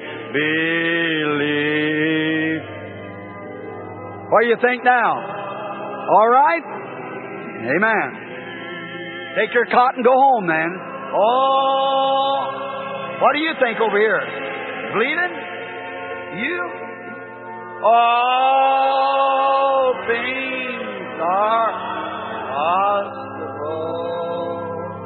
believe. What do you think now? All right? Amen. Take your cot and go home, man. Oh, what do you think over here? Bleeding? You? All things are possible.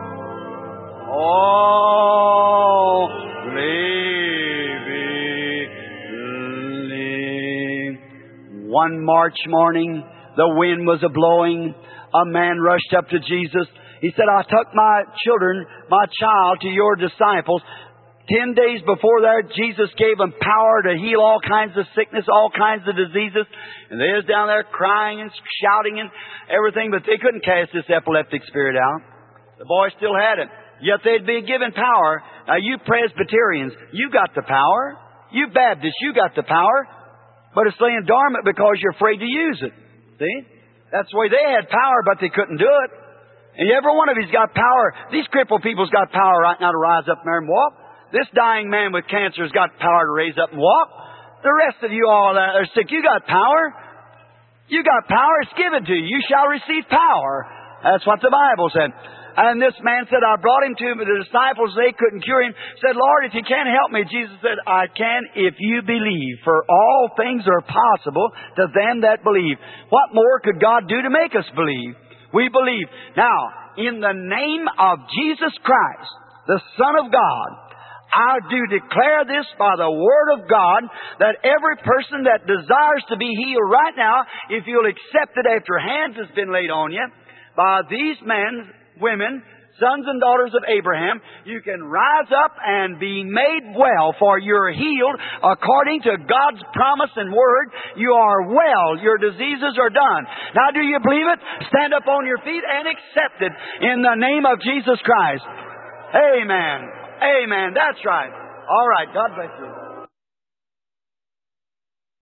Only believe. One March morning, the wind was a-blowing. A man rushed up to Jesus. He said, I took my children, my child, to your disciples. Ten days before that, Jesus gave them power to heal all kinds of sickness, all kinds of diseases. And they was down there crying and shouting and everything, but they couldn't cast this epileptic spirit out. The boy still had it. Yet they'd be given power. Now you Presbyterians, you got the power. You Baptists, you got the power. But it's laying dormant because you're afraid to use it. See? That's the way they had power, but they couldn't do it. And every one of you's got power. These crippled people's got power right now to rise up there and walk. This dying man with cancer's got power to raise up and walk. The rest of you all that are sick, you got power. You got power. It's given to you. You shall receive power. That's what the Bible said. And this man said, I brought him to the disciples. They couldn't cure him. Said, Lord, if you can't help me. Jesus said, I can if you believe. For all things are possible to them that believe. What more could God do to make us believe? We believe. Now, in the name of Jesus Christ, the Son of God, I do declare this by the Word of God, that every person that desires to be healed right now, if you'll accept it after hands has been laid on you, by these men, women, sons and daughters of Abraham. You can rise up and be made well, for you're healed according to God's promise and word. You are well. Your diseases are done. Now, do you believe it? Stand up on your feet and accept it in the name of Jesus Christ. Amen. Amen. That's right. All right. God bless you.